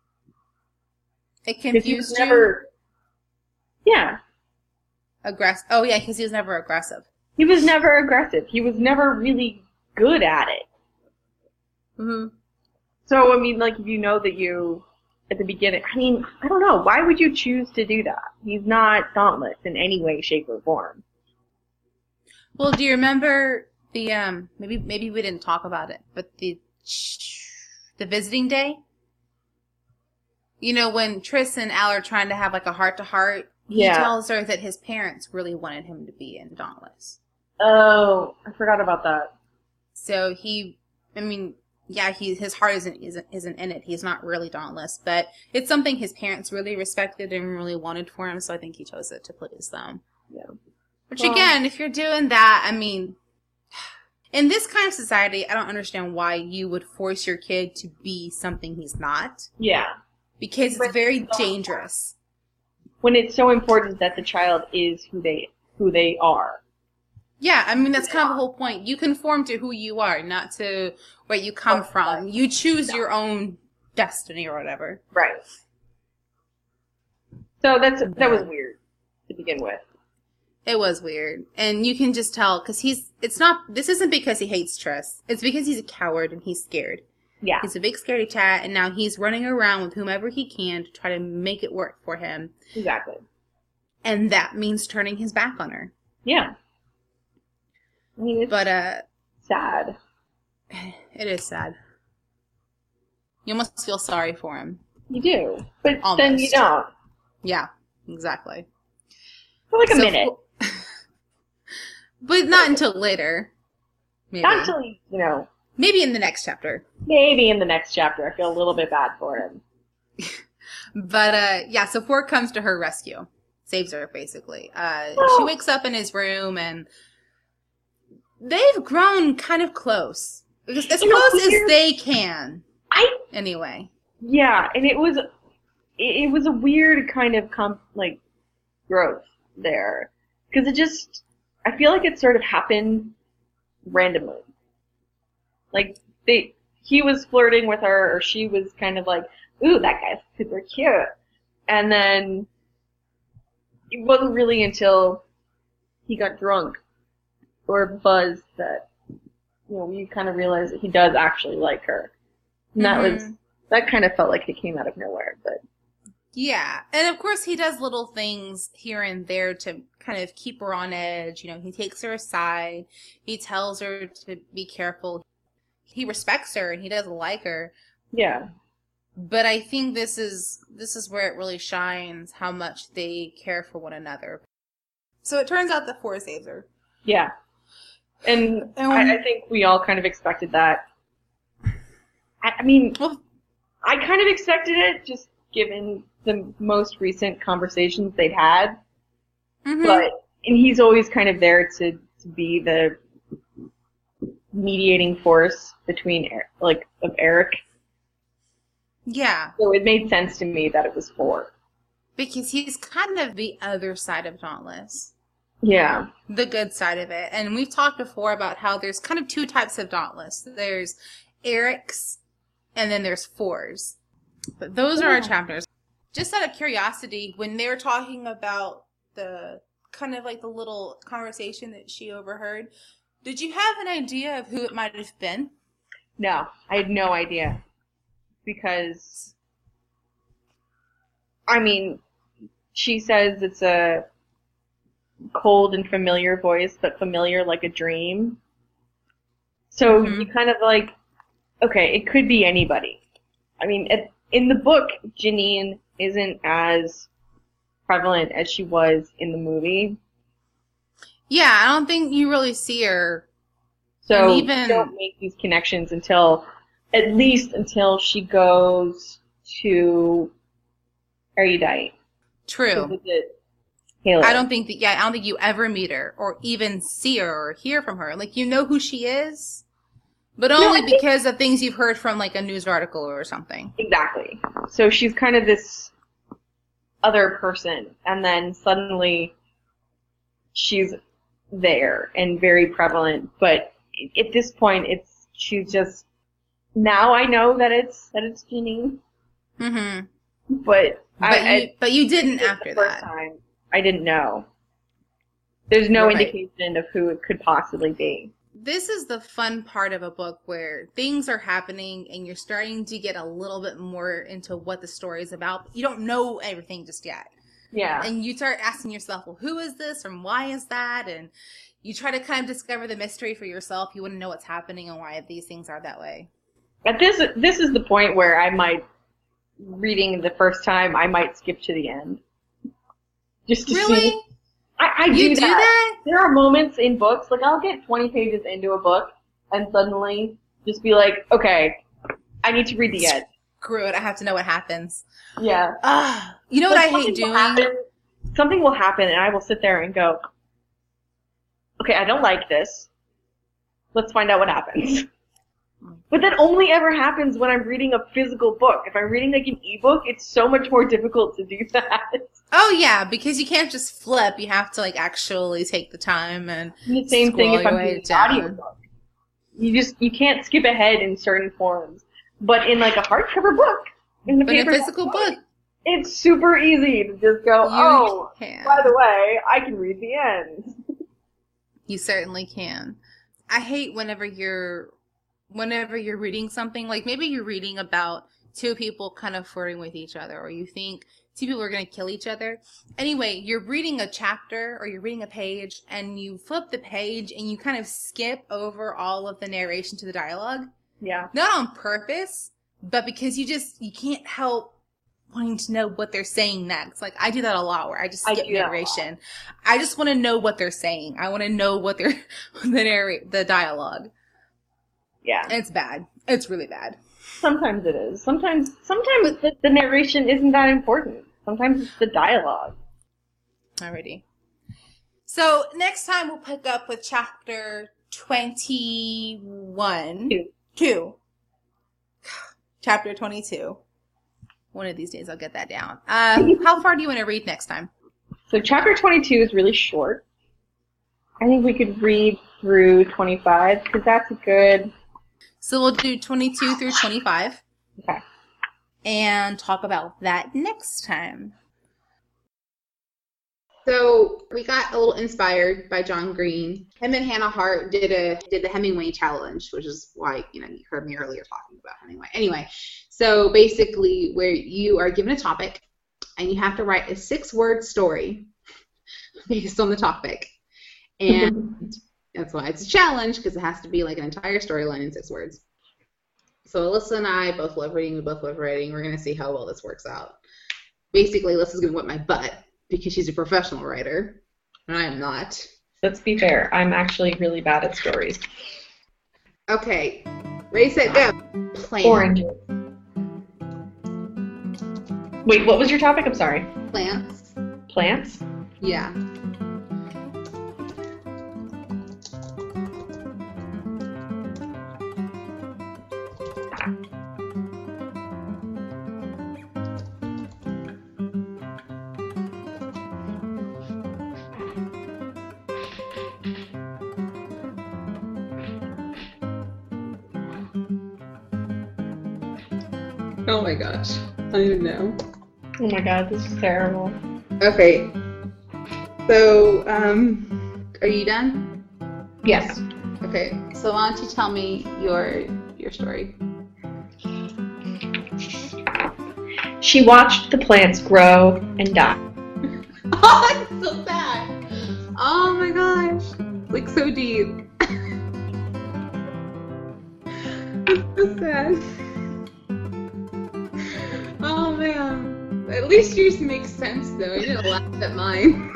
It Because he was confused you? never. Yeah, Aggressive. Oh, yeah, because he was never aggressive. he was never aggressive. He was never really good at it. Mm-hmm. So I mean, like if you know that you at the beginning, I mean, I don't know. Why would you choose to do that? He's not Dauntless in any way, shape, or form. Well, do you remember the, um, maybe maybe we didn't talk about it, but the, the visiting day? You know, when Triss and Al are trying to have like a heart-to-heart, he Yeah. tells her that his parents really wanted him to be in Dauntless. Oh, I forgot about that. So he, I mean, yeah, he his heart isn't isn't isn't in it. He's not really Dauntless, but it's something his parents really respected and really wanted for him. So I think he chose it to please them. Yeah. Which Well- again, if you're doing that, I mean, in this kind of society, I don't understand why you would force your kid to be something he's not, Yeah. because it's But- very dangerous. When it's so important that the child is who they who they are. Yeah, I mean, that's kind of the whole point. You conform to who you are, not to where you come from. You choose your own destiny or whatever. Right. So that's that was weird to begin with. It was weird. And you can just tell, because he's, it's not, this isn't because he hates Triss. It's because he's a coward and he's scared. Yeah. He's a big scaredy cat, and now he's running around with whomever he can to try to make it work for him. Exactly. And that means turning his back on her. Yeah. I mean, it's But, uh, sad. it is sad. You almost feel sorry for him. You do. But then Almost. you don't. Yeah, exactly. For like a So- minute. But not until later. Maybe. Not until, you know, Maybe in the next chapter. maybe in the next chapter I feel a little bit bad for him. But, uh, yeah, so Ford comes to her rescue. Saves her, basically. Uh, Oh. She wakes up in his room, and they've grown kind of close. As, as You know, close as weird- they can, I anyway. Yeah, and it was it, it was a weird kind of comp, like growth there because it just I feel like it sort of happened randomly. Like they he was flirting with her or she was kind of like, "Ooh, that guy's super cute." And then it wasn't really until he got drunk or buzzed that you know, we kind of realized that he does actually like her. And that was Mhm. that kind of felt like it came out of nowhere, but Yeah, and of course he does little things here and there to kind of keep her on edge. You know, he takes her aside. He tells her to be careful. He respects her and he doesn't like her. yeah. But I think this is this is where it really shines how much they care for one another. So it turns out that Four saves her. Yeah. And And I, I think we all kind of expected that. I, I mean, Well, I kind of expected it just given the most recent conversations they'd had. mhm. But, and he's always kind of there to, to be the mediating force between, Er- like, of Eric. yeah. So it made sense to me that it was Four. Because he's kind of the other side of Dauntless. Yeah. The good side of it. And we've talked before about how there's kind of two types of Dauntless. There's Eric's and then there's Four's. But those are our chapters. Just out of curiosity, when they were talking about the kind of like the little conversation that she overheard, did you have an idea of who it might have been? No, I had no idea. Because, I mean, she says it's a cold and familiar voice, but familiar like a dream. So mm-hmm. you kind of like, okay, it could be anybody. I mean, it, in the book, Janine isn't as prevalent as she was in the movie. Yeah, I don't think you really see her. So even... you don't make these connections until, at least until she goes to Erudite. True. Halo. I don't think that, yeah, I don't think you ever meet her or even see her or hear from her. Like, you know who she is, but only no, think... because of things you've heard from, like, a news article or something. Exactly. So she's kind of this other person, and then suddenly she's there and very prevalent, but at this point, it's she's just, now I know that it's, that it's Janine. Mm-hmm. But, but, I, you, I, but you didn't after the first that. Time, I didn't know. There's no right. indication of who it could possibly be. This is the fun part of a book where things are happening and you're starting to get a little bit more into what the story is about. But you don't know everything just yet. Yeah. And you start asking yourself, well, who is this and why is that? And you try to kind of discover the mystery for yourself. You want to know what's happening and why these things are that way. At this, this is the point where I might, reading the first time, I might skip to the end. Just to really? see. I, I do, you that. do that? There are moments in books, like I'll get twenty pages into a book and suddenly just be like, okay, I need to read the end. Screw it, I have to know what happens. Yeah. Ah, you know like what I hate doing? Happen, something will happen and I will sit there and go, okay, I don't like this. Let's find out what happens. But that only ever happens when I'm reading a physical book. If I'm reading like an ebook, it's so much more difficult to do that. Oh yeah, because you can't just flip. You have to like actually take the time and the same thing if I'm reading an audiobook. You just you can't skip ahead in certain forms. But in like a hardcover book, in the but paper in a physical book, book, it's super easy to just go, you oh, can. By the way, I can read the end. You certainly can. I hate whenever you're whenever you're reading something, like maybe you're reading about two people kind of flirting with each other, or you think two people are going to kill each other. Anyway, you're reading a chapter or you're reading a page and you flip the page and you kind of skip over all of the narration to the dialogue. Yeah. Not on purpose, but because you just, you can't help wanting to know what they're saying next. Like, I do that a lot where I just skip narration. I just want to know what they're saying. I want to know what they're, the narrate, the dialogue. Yeah. It's bad. It's really bad. Sometimes it is. Sometimes, sometimes the, the narration isn't that important. Sometimes it's the dialogue. Alrighty. So, next time we'll pick up with chapter twenty-one. Two. Two. Chapter twenty-two. One of these days I'll get that down. Um, how far do you want to read next time? So chapter twenty-two is really short. I think we could read through twenty-five, because that's a good... So we'll do twenty-two through twenty-five. Okay. And talk about that next time. So we got a little inspired by John Green. Him and Hannah Hart did a did the Hemingway challenge, which is why, you know, you heard me earlier talking about Hemingway. Anyway, so basically where you are given a topic and you have to write a six-word story based on the topic. And that's why it's a challenge, because it has to be like an entire storyline in six words. So Alyssa and I both love reading. We both love writing. We're going to see how well this works out. Basically, Alyssa's going to whip my butt because she's a professional writer, and I am not. Let's be fair. I'm actually really bad at stories. Okay. Ready, set, go. Plants. Oranges. Wait, what was your topic? I'm sorry. Plants. Plants? Yeah. Oh my gosh. I don't even know. Oh my god, this is terrible. Okay. So, um, are you done? Yes. Okay. So why don't you tell me your your story? She watched the plants grow and die. Oh, it's so sad. Oh my gosh. Like so deep. It's so sad. Oh man. At least yours makes sense though. You didn't laugh at mine.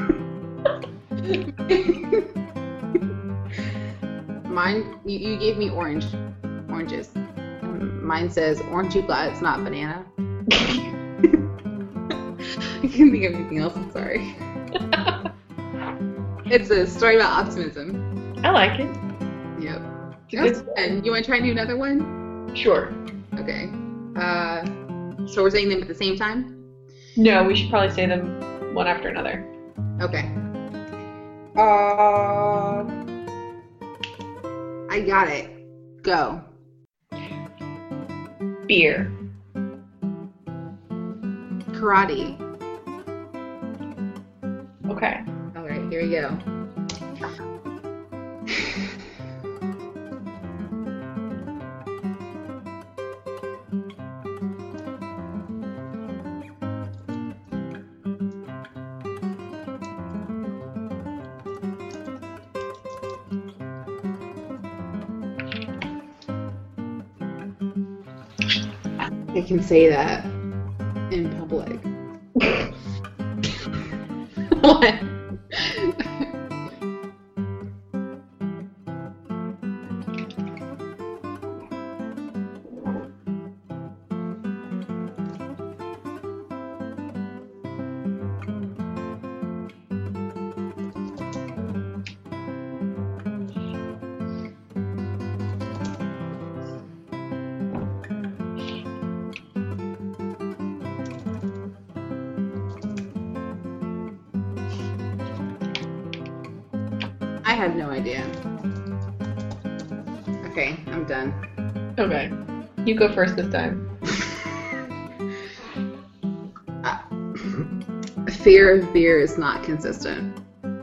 Mine, you, you gave me orange. Oranges. Um, mine says, aren't you glad it's not banana? I can't think of anything else, I'm sorry. It's a story about optimism. I like it. Yep. That's fun. You want to try and do another one? Sure. Okay. Uh, so we're saying them at the same time? No, we should probably say them one after another. Okay. Uh, I got it. Go. Beer. Karate. Okay. All right, here we go. I can say that in public. What? I have no idea. Okay, I'm done. Okay. You go first this time. uh, fear of beer is not consistent.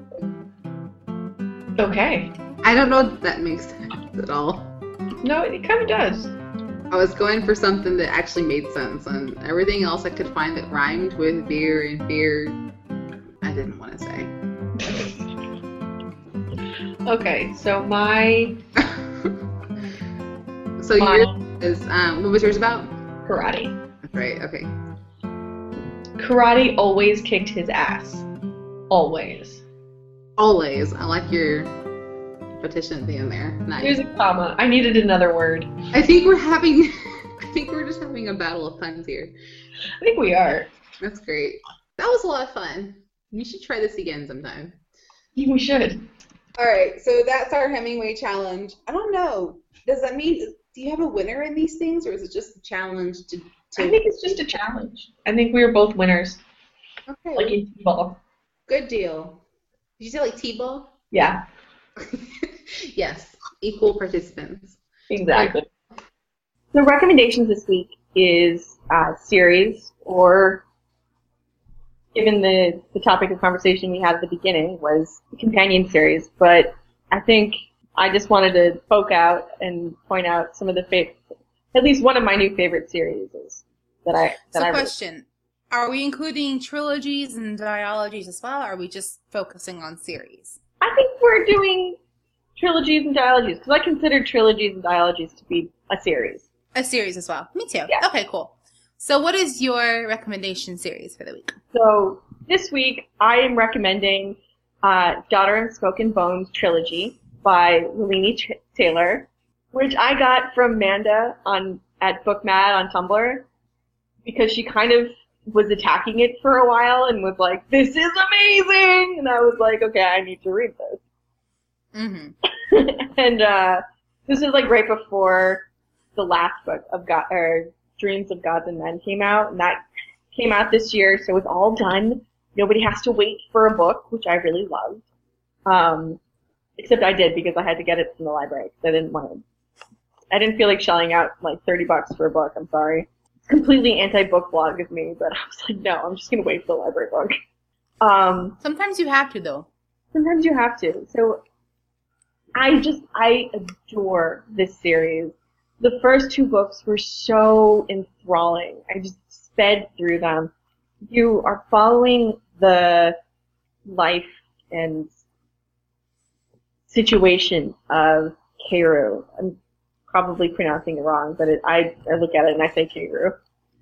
Okay. I don't know if that makes sense at all. No, it kind of does. I was going for something that actually made sense, and everything else I could find that rhymed with beer and beer, I didn't want to say. Okay, so my... so my yours is, um, what was yours about? Karate. That's right, okay. Karate always kicked his ass. Always. Always. I like your petition at the end there. Nice. There's a comma. I needed another word. I think we're having, I think we're just having a battle of puns here. I think we are. That's great. That was a lot of fun. We should try this again sometime. We should. All right, so that's our Hemingway challenge. I don't know. Does that mean, do you have a winner in these things, or is it just a challenge to... to I think it's just a challenge. I think we were both winners. Okay. Like in T-ball. Good deal. Did you say like T-ball? Yeah. Yes, equal participants. Exactly. The recommendations this week is a series, or given the, the topic of conversation we had at the beginning was the companion series, but I think I just wanted to poke out and point out some of the fav- at least one of my new favorite series is that I that so I question, are we including trilogies and dialogies as well, or are we just focusing on series? I think we're doing trilogies and dialogies, because I consider trilogies and dialogies to be a series. A series as well. Me too. Yeah. Okay, cool. So what is your recommendation series for the week? So this week I am recommending uh, Daughter of Smoke and Bones trilogy by Lilini Ch- Taylor, which I got from Manda on at BookMad on Tumblr, because she kind of was attacking it for a while and was like, "This is amazing," and I was like, "Okay, I need to read this." Mm-hmm. And uh, this is like right before the last book of God or Dreams of Gods and Men came out, and that came out this year, so it's all done. Nobody has to wait for a book, which I really loved. Um, except I did, because I had to get it from the library, because I didn't want to. I didn't feel like shelling out like thirty bucks for a book. I'm sorry. completely anti-book blog of me, but I was like, no, I'm just going to wait for the library book. Um, Sometimes you have to, though. Sometimes you have to. So I just, I adore this series. The first two books were so enthralling. I just sped through them. You are following the life and situation of Keiru. I'm probably pronouncing it wrong, but it, I, I look at it and I say Keiru.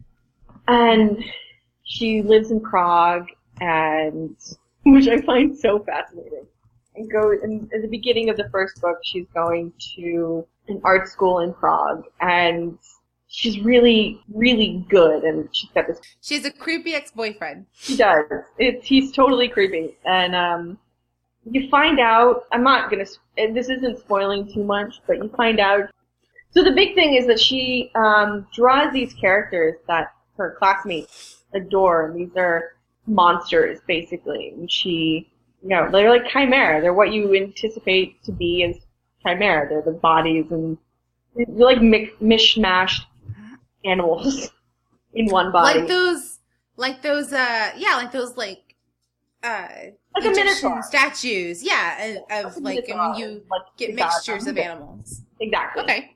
And she lives in Prague, and which I find so fascinating. And go in, in the beginning of the first book, she's going to an art school in Prague, and she's really, really good, and she's got this. She has a creepy ex-boyfriend. She does. It's he's totally creepy, and um, you find out. I'm not gonna. This isn't spoiling too much, but you find out. So the big thing is that she um, draws these characters that her classmates adore, and these are monsters, basically. And she, you know, they're like chimera. They're what you anticipate to be as chimera. They're the bodies, and they're like mix, mishmashed animals in one body. Like those, like those, uh, yeah, like those, like, uh, like a minotaur statues. Yeah, of, of like, and when you like, get exactly. mixtures of animals. Exactly. Okay.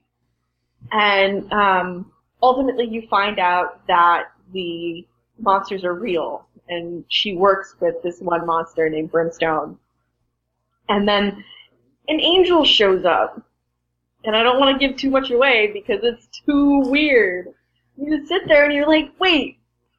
And um, ultimately, you find out that the monsters are real, and she works with this one monster named Brimstone. And then an angel shows up, and I don't want to give too much away because it's too weird. You just sit there and you're like, wait,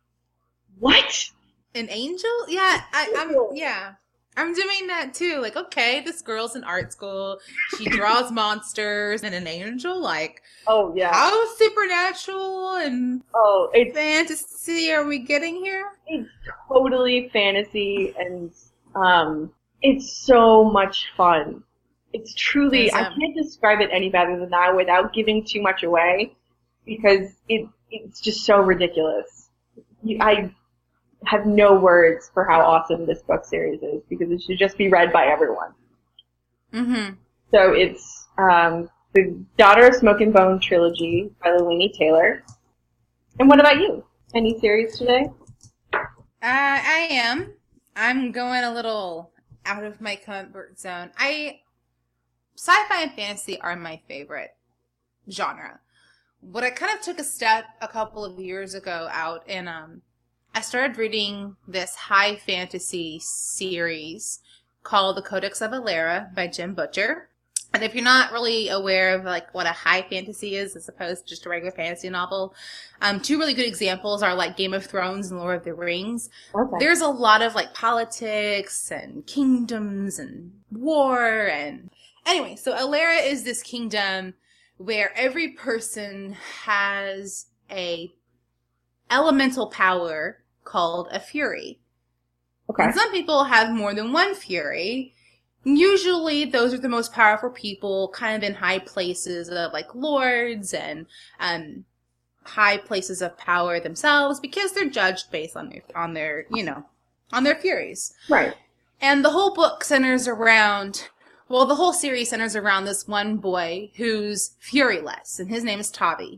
what? An angel? Yeah, I, I'm. Yeah, I'm doing that too. Like, okay, this girl's in art school. She draws monsters, and an angel. Like, oh yeah, how supernatural and oh, it's fantasy are we getting here? It's totally fantasy, and um, it's so much fun. It's truly, There's, um, I can't describe it any better than that without giving too much away, because it it's just so ridiculous. You, I have no words for how awesome this book series is, because it should just be read by everyone. Mm-hmm. So it's um, the Daughter of Smoke and Bone trilogy by Laini Taylor. And what about you? Any series today? Uh, I am. I'm going a little out of my comfort zone. I sci-fi and fantasy are my favorite genre. But I kind of took a step a couple of years ago out, and um, I started reading this high fantasy series called The Codex of Alera by Jim Butcher. And if you're not really aware of like what a high fantasy is as opposed to just a regular fantasy novel, um, two really good examples are like Game of Thrones and Lord of the Rings. Okay. There's a lot of like politics and kingdoms and war and anyway, so Alera is this kingdom where every person has a elemental power called a fury. Okay. And some people have more than one fury. Usually those are the most powerful people kind of in high places of like lords and um high places of power themselves because they're judged based on their on their, you know, on their furies. Right. And the whole book centers around well, the whole series centers around this one boy who's furyless, and his name is Tavi.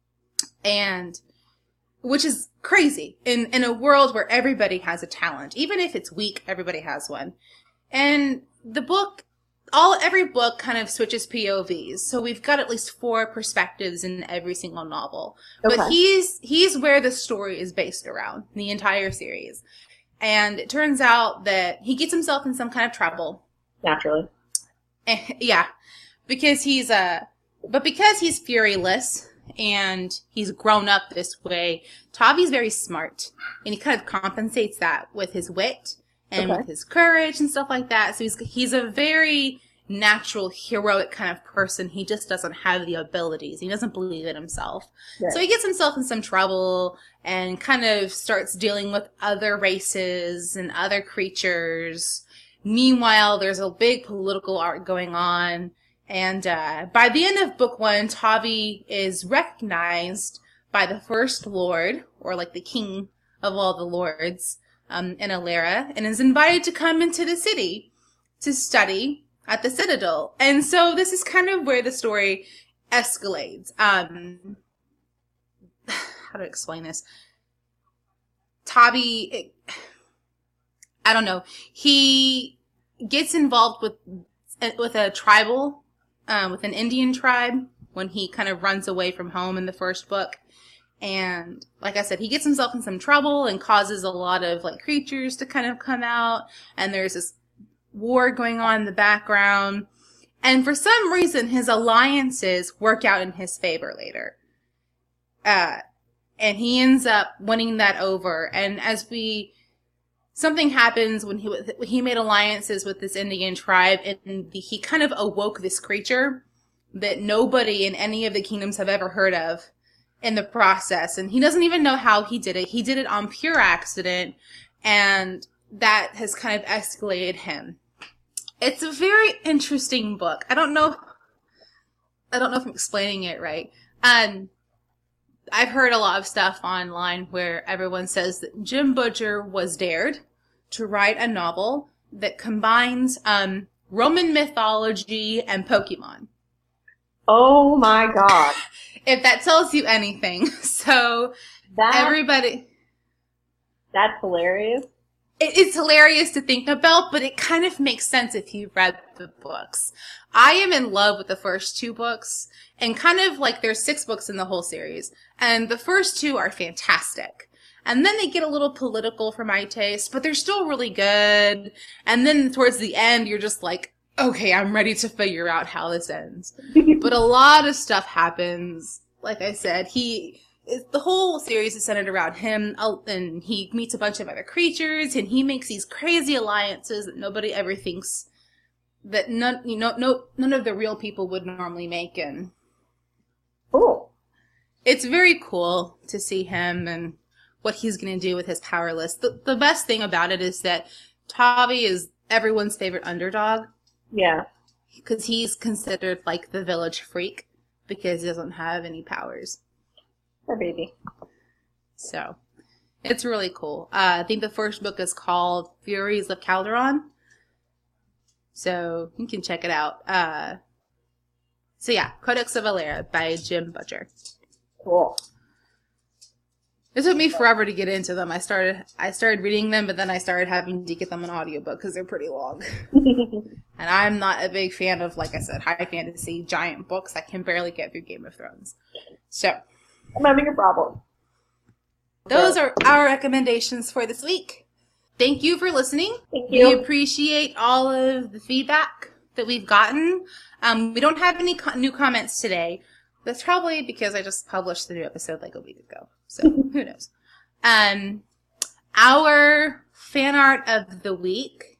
And which is crazy in in a world where everybody has a talent. Even if it's weak, everybody has one. And the book, all every book kind of switches P O Vs. So we've got at least four perspectives in every single novel. Okay. But he's he's where the story is based around, the entire series. And it turns out that he gets himself in some kind of trouble. Naturally. Eh, yeah. Because he's uh but because he's furyless and he's grown up this way, Tavi's very smart. And he kind of compensates that with his wit. And Okay. with his courage and stuff like that. So he's he's a very natural, heroic kind of person. He just doesn't have the abilities. He doesn't believe in himself. Right. So he gets himself in some trouble and kind of starts dealing with other races and other creatures. Meanwhile, there's a big political arc going on. And uh, by the end of book one, Tavi is recognized by the First Lord, or like the king of all the lords, Um, in Alera, and is invited to come into the city to study at the Citadel. And so this is kind of where the story escalates. Um, how to explain this. Tavi, it, I don't know. He gets involved with with a tribal, um, with an Indian tribe when he kind of runs away from home in the first book. And like I said, he gets himself in some trouble and causes a lot of like creatures to kind of come out. And there's this war going on in the background. And for some reason, his alliances work out in his favor later. Uh, and he ends up winning that over. And as we, something happens when he when he made alliances with this Indian tribe, and the, he kind of awoke this creature that nobody in any of the kingdoms have ever heard of in the process. And he doesn't even know how he did it. He did it on pure accident, and that has kind of escalated him. It's a very interesting book. I don't know. I don't know if I'm explaining it right. Um, I've heard a lot of stuff online where everyone says that Jim Butcher was dared to write a novel that combines um, Roman mythology and Pokemon. Oh my god. If that tells you anything. So That, everybody... that's hilarious. It, it's hilarious to think about, but it kind of makes sense if you read the books. I am in love with the first two books, and kind of like there's six books in the whole series, and the first two are fantastic. And then they get a little political for my taste, but they're still really good. And then towards the end, you're just like, okay, I'm ready to figure out how this ends. But a lot of stuff happens. Like I said, he... the whole series is centered around him, and he meets a bunch of other creatures, and he makes these crazy alliances that nobody ever thinks that none, you know, no, none of the real people would normally make. And Cool. it's very cool to see him and what he's going to do with his power list. The, the best thing about it is that Tavi is everyone's favorite underdog, Yeah. because he's considered like the village freak because he doesn't have any powers. Poor baby. So, it's really cool. Uh, I think the first book is called Furies of Calderon. So, you can check it out. Uh, so yeah, Codex of Valera by Jim Butcher. Cool. It took me forever to get into them. I started I started reading them, but then I started having to get them on audiobook because they're pretty long. And I'm not a big fan of, like I said, high fantasy, giant books. I can barely get through Game of Thrones. So... I'm having a problem. those are our recommendations for this week. Thank you for listening. Thank We you. appreciate all of the feedback that we've gotten. Um, we don't have any co- new comments today. That's probably because I just published the new episode like a week ago. So who knows? Um, our fan art of the week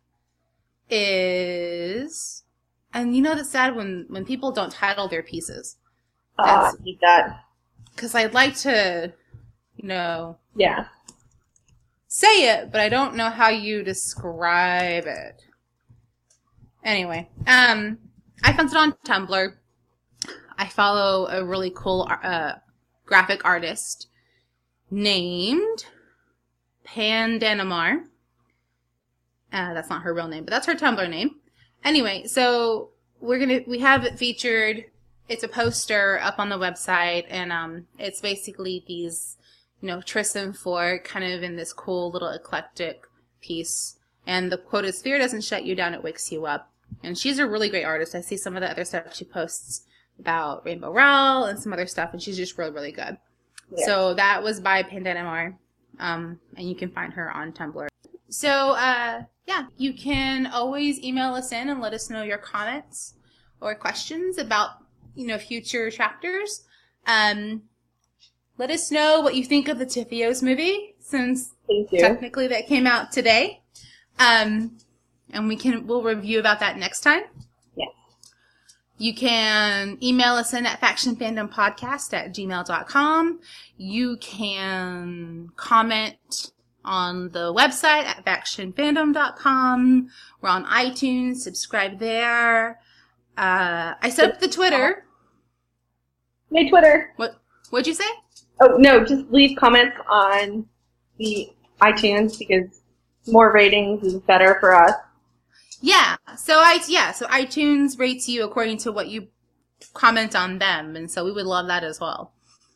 is, and you know that's sad when, when people don't title their pieces. Ah, That's- I need that. Because I'd like to, you know, Yeah. say it, but I don't know how you describe it. Anyway, um, I found it on Tumblr. I follow a really cool uh, graphic artist named Pandanamar. Uh, that's not her real name, but that's her Tumblr name. Anyway, so we're gonna we have it featured. It's a poster up on the website, and um, it's basically these, you know, Tristan four kind of in this cool little eclectic piece. And the quote is, "Fear doesn't shut you down, it wakes you up." And she's a really great artist. I see some of the other stuff she posts about Rainbow Rowell and some other stuff, and she's just really, really good. Yeah. So that was by Pandanamar, um, and you can find her on Tumblr. So, uh, yeah, you can always email us in and let us know your comments or questions about, you know, future chapters. Um, let us know what you think of the Tiffios movie, since Thank you. technically that came out today. Um, and we can, we'll review about that next time. Yes. You can email us in at factionfandompodcast at gmail dot com. You can comment on the website at faction fandom dot com. We're on iTunes. Subscribe there. Uh, I set up the Twitter. Hey, Twitter. What, what'd you say? Oh, no, just leave comments on the iTunes because more ratings is better for us. Yeah. So I, yeah, so iTunes rates you according to what you comment on them. And so we would love that as well.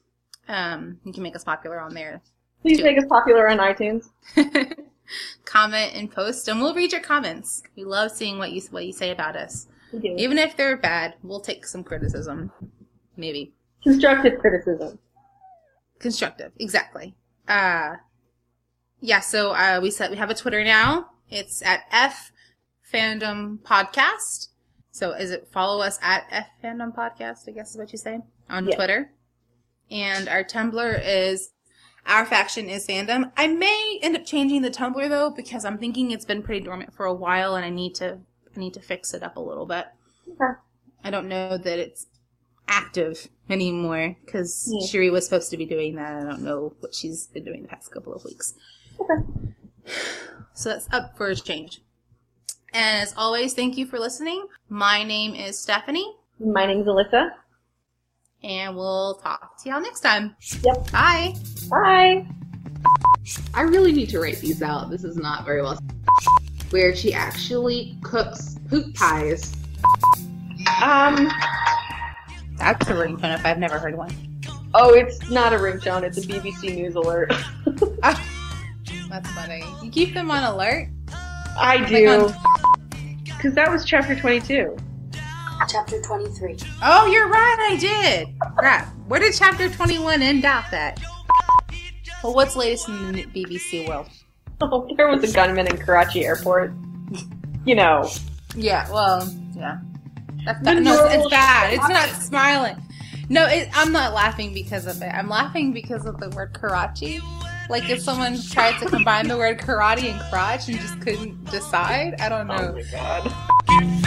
Um, you can make us popular on there. Please too. make us popular on iTunes. Comment and post, and we'll read your comments. We love seeing what you what you say about us. We do. Even if they're bad, we'll take some criticism. Maybe. Constructive criticism. Constructive, exactly. Uh, yeah, so uh, we said we have a Twitter now. It's at F Fandom Podcast. So is it follow us at F Fandom Podcast, I guess is what you say, on Yeah. Twitter. And our Tumblr is Our Faction is Fandom. I may end up changing the Tumblr though, because I'm thinking it's been pretty dormant for a while and I need to I need to fix it up a little bit. Okay. I don't know that it's active anymore because Yeah. Shiri was supposed to be doing that. I don't know what she's been doing the past couple of weeks. Okay. So that's up for a change. And as always, thank you for listening. My name is Stephanie, My name's Alyssa. and we'll talk to y'all next time. Yep. Bye. Bye. I really need to write these out. This is not very well. Where she actually cooks poop pies. Um. That's a ringtone if I've never heard one. Oh, it's not a ringtone. It's a B B C News alert. That's funny. You keep them on alert? I Like do. on- Because that was chapter twenty-two. Chapter twenty-three. Oh, you're right, I did. Crap. Where did chapter twenty-one end off at? Well, what's latest in the B B C world? Oh, there was a gunman in Karachi airport. You know. Yeah, well, yeah. That's The that, no, it's, it's world- bad. It's not smiling. No, it, I'm not laughing because of it. I'm laughing because of the word Karachi. Like if someone tried to combine the word karate and crotch and just couldn't decide. I don't know. Oh my god.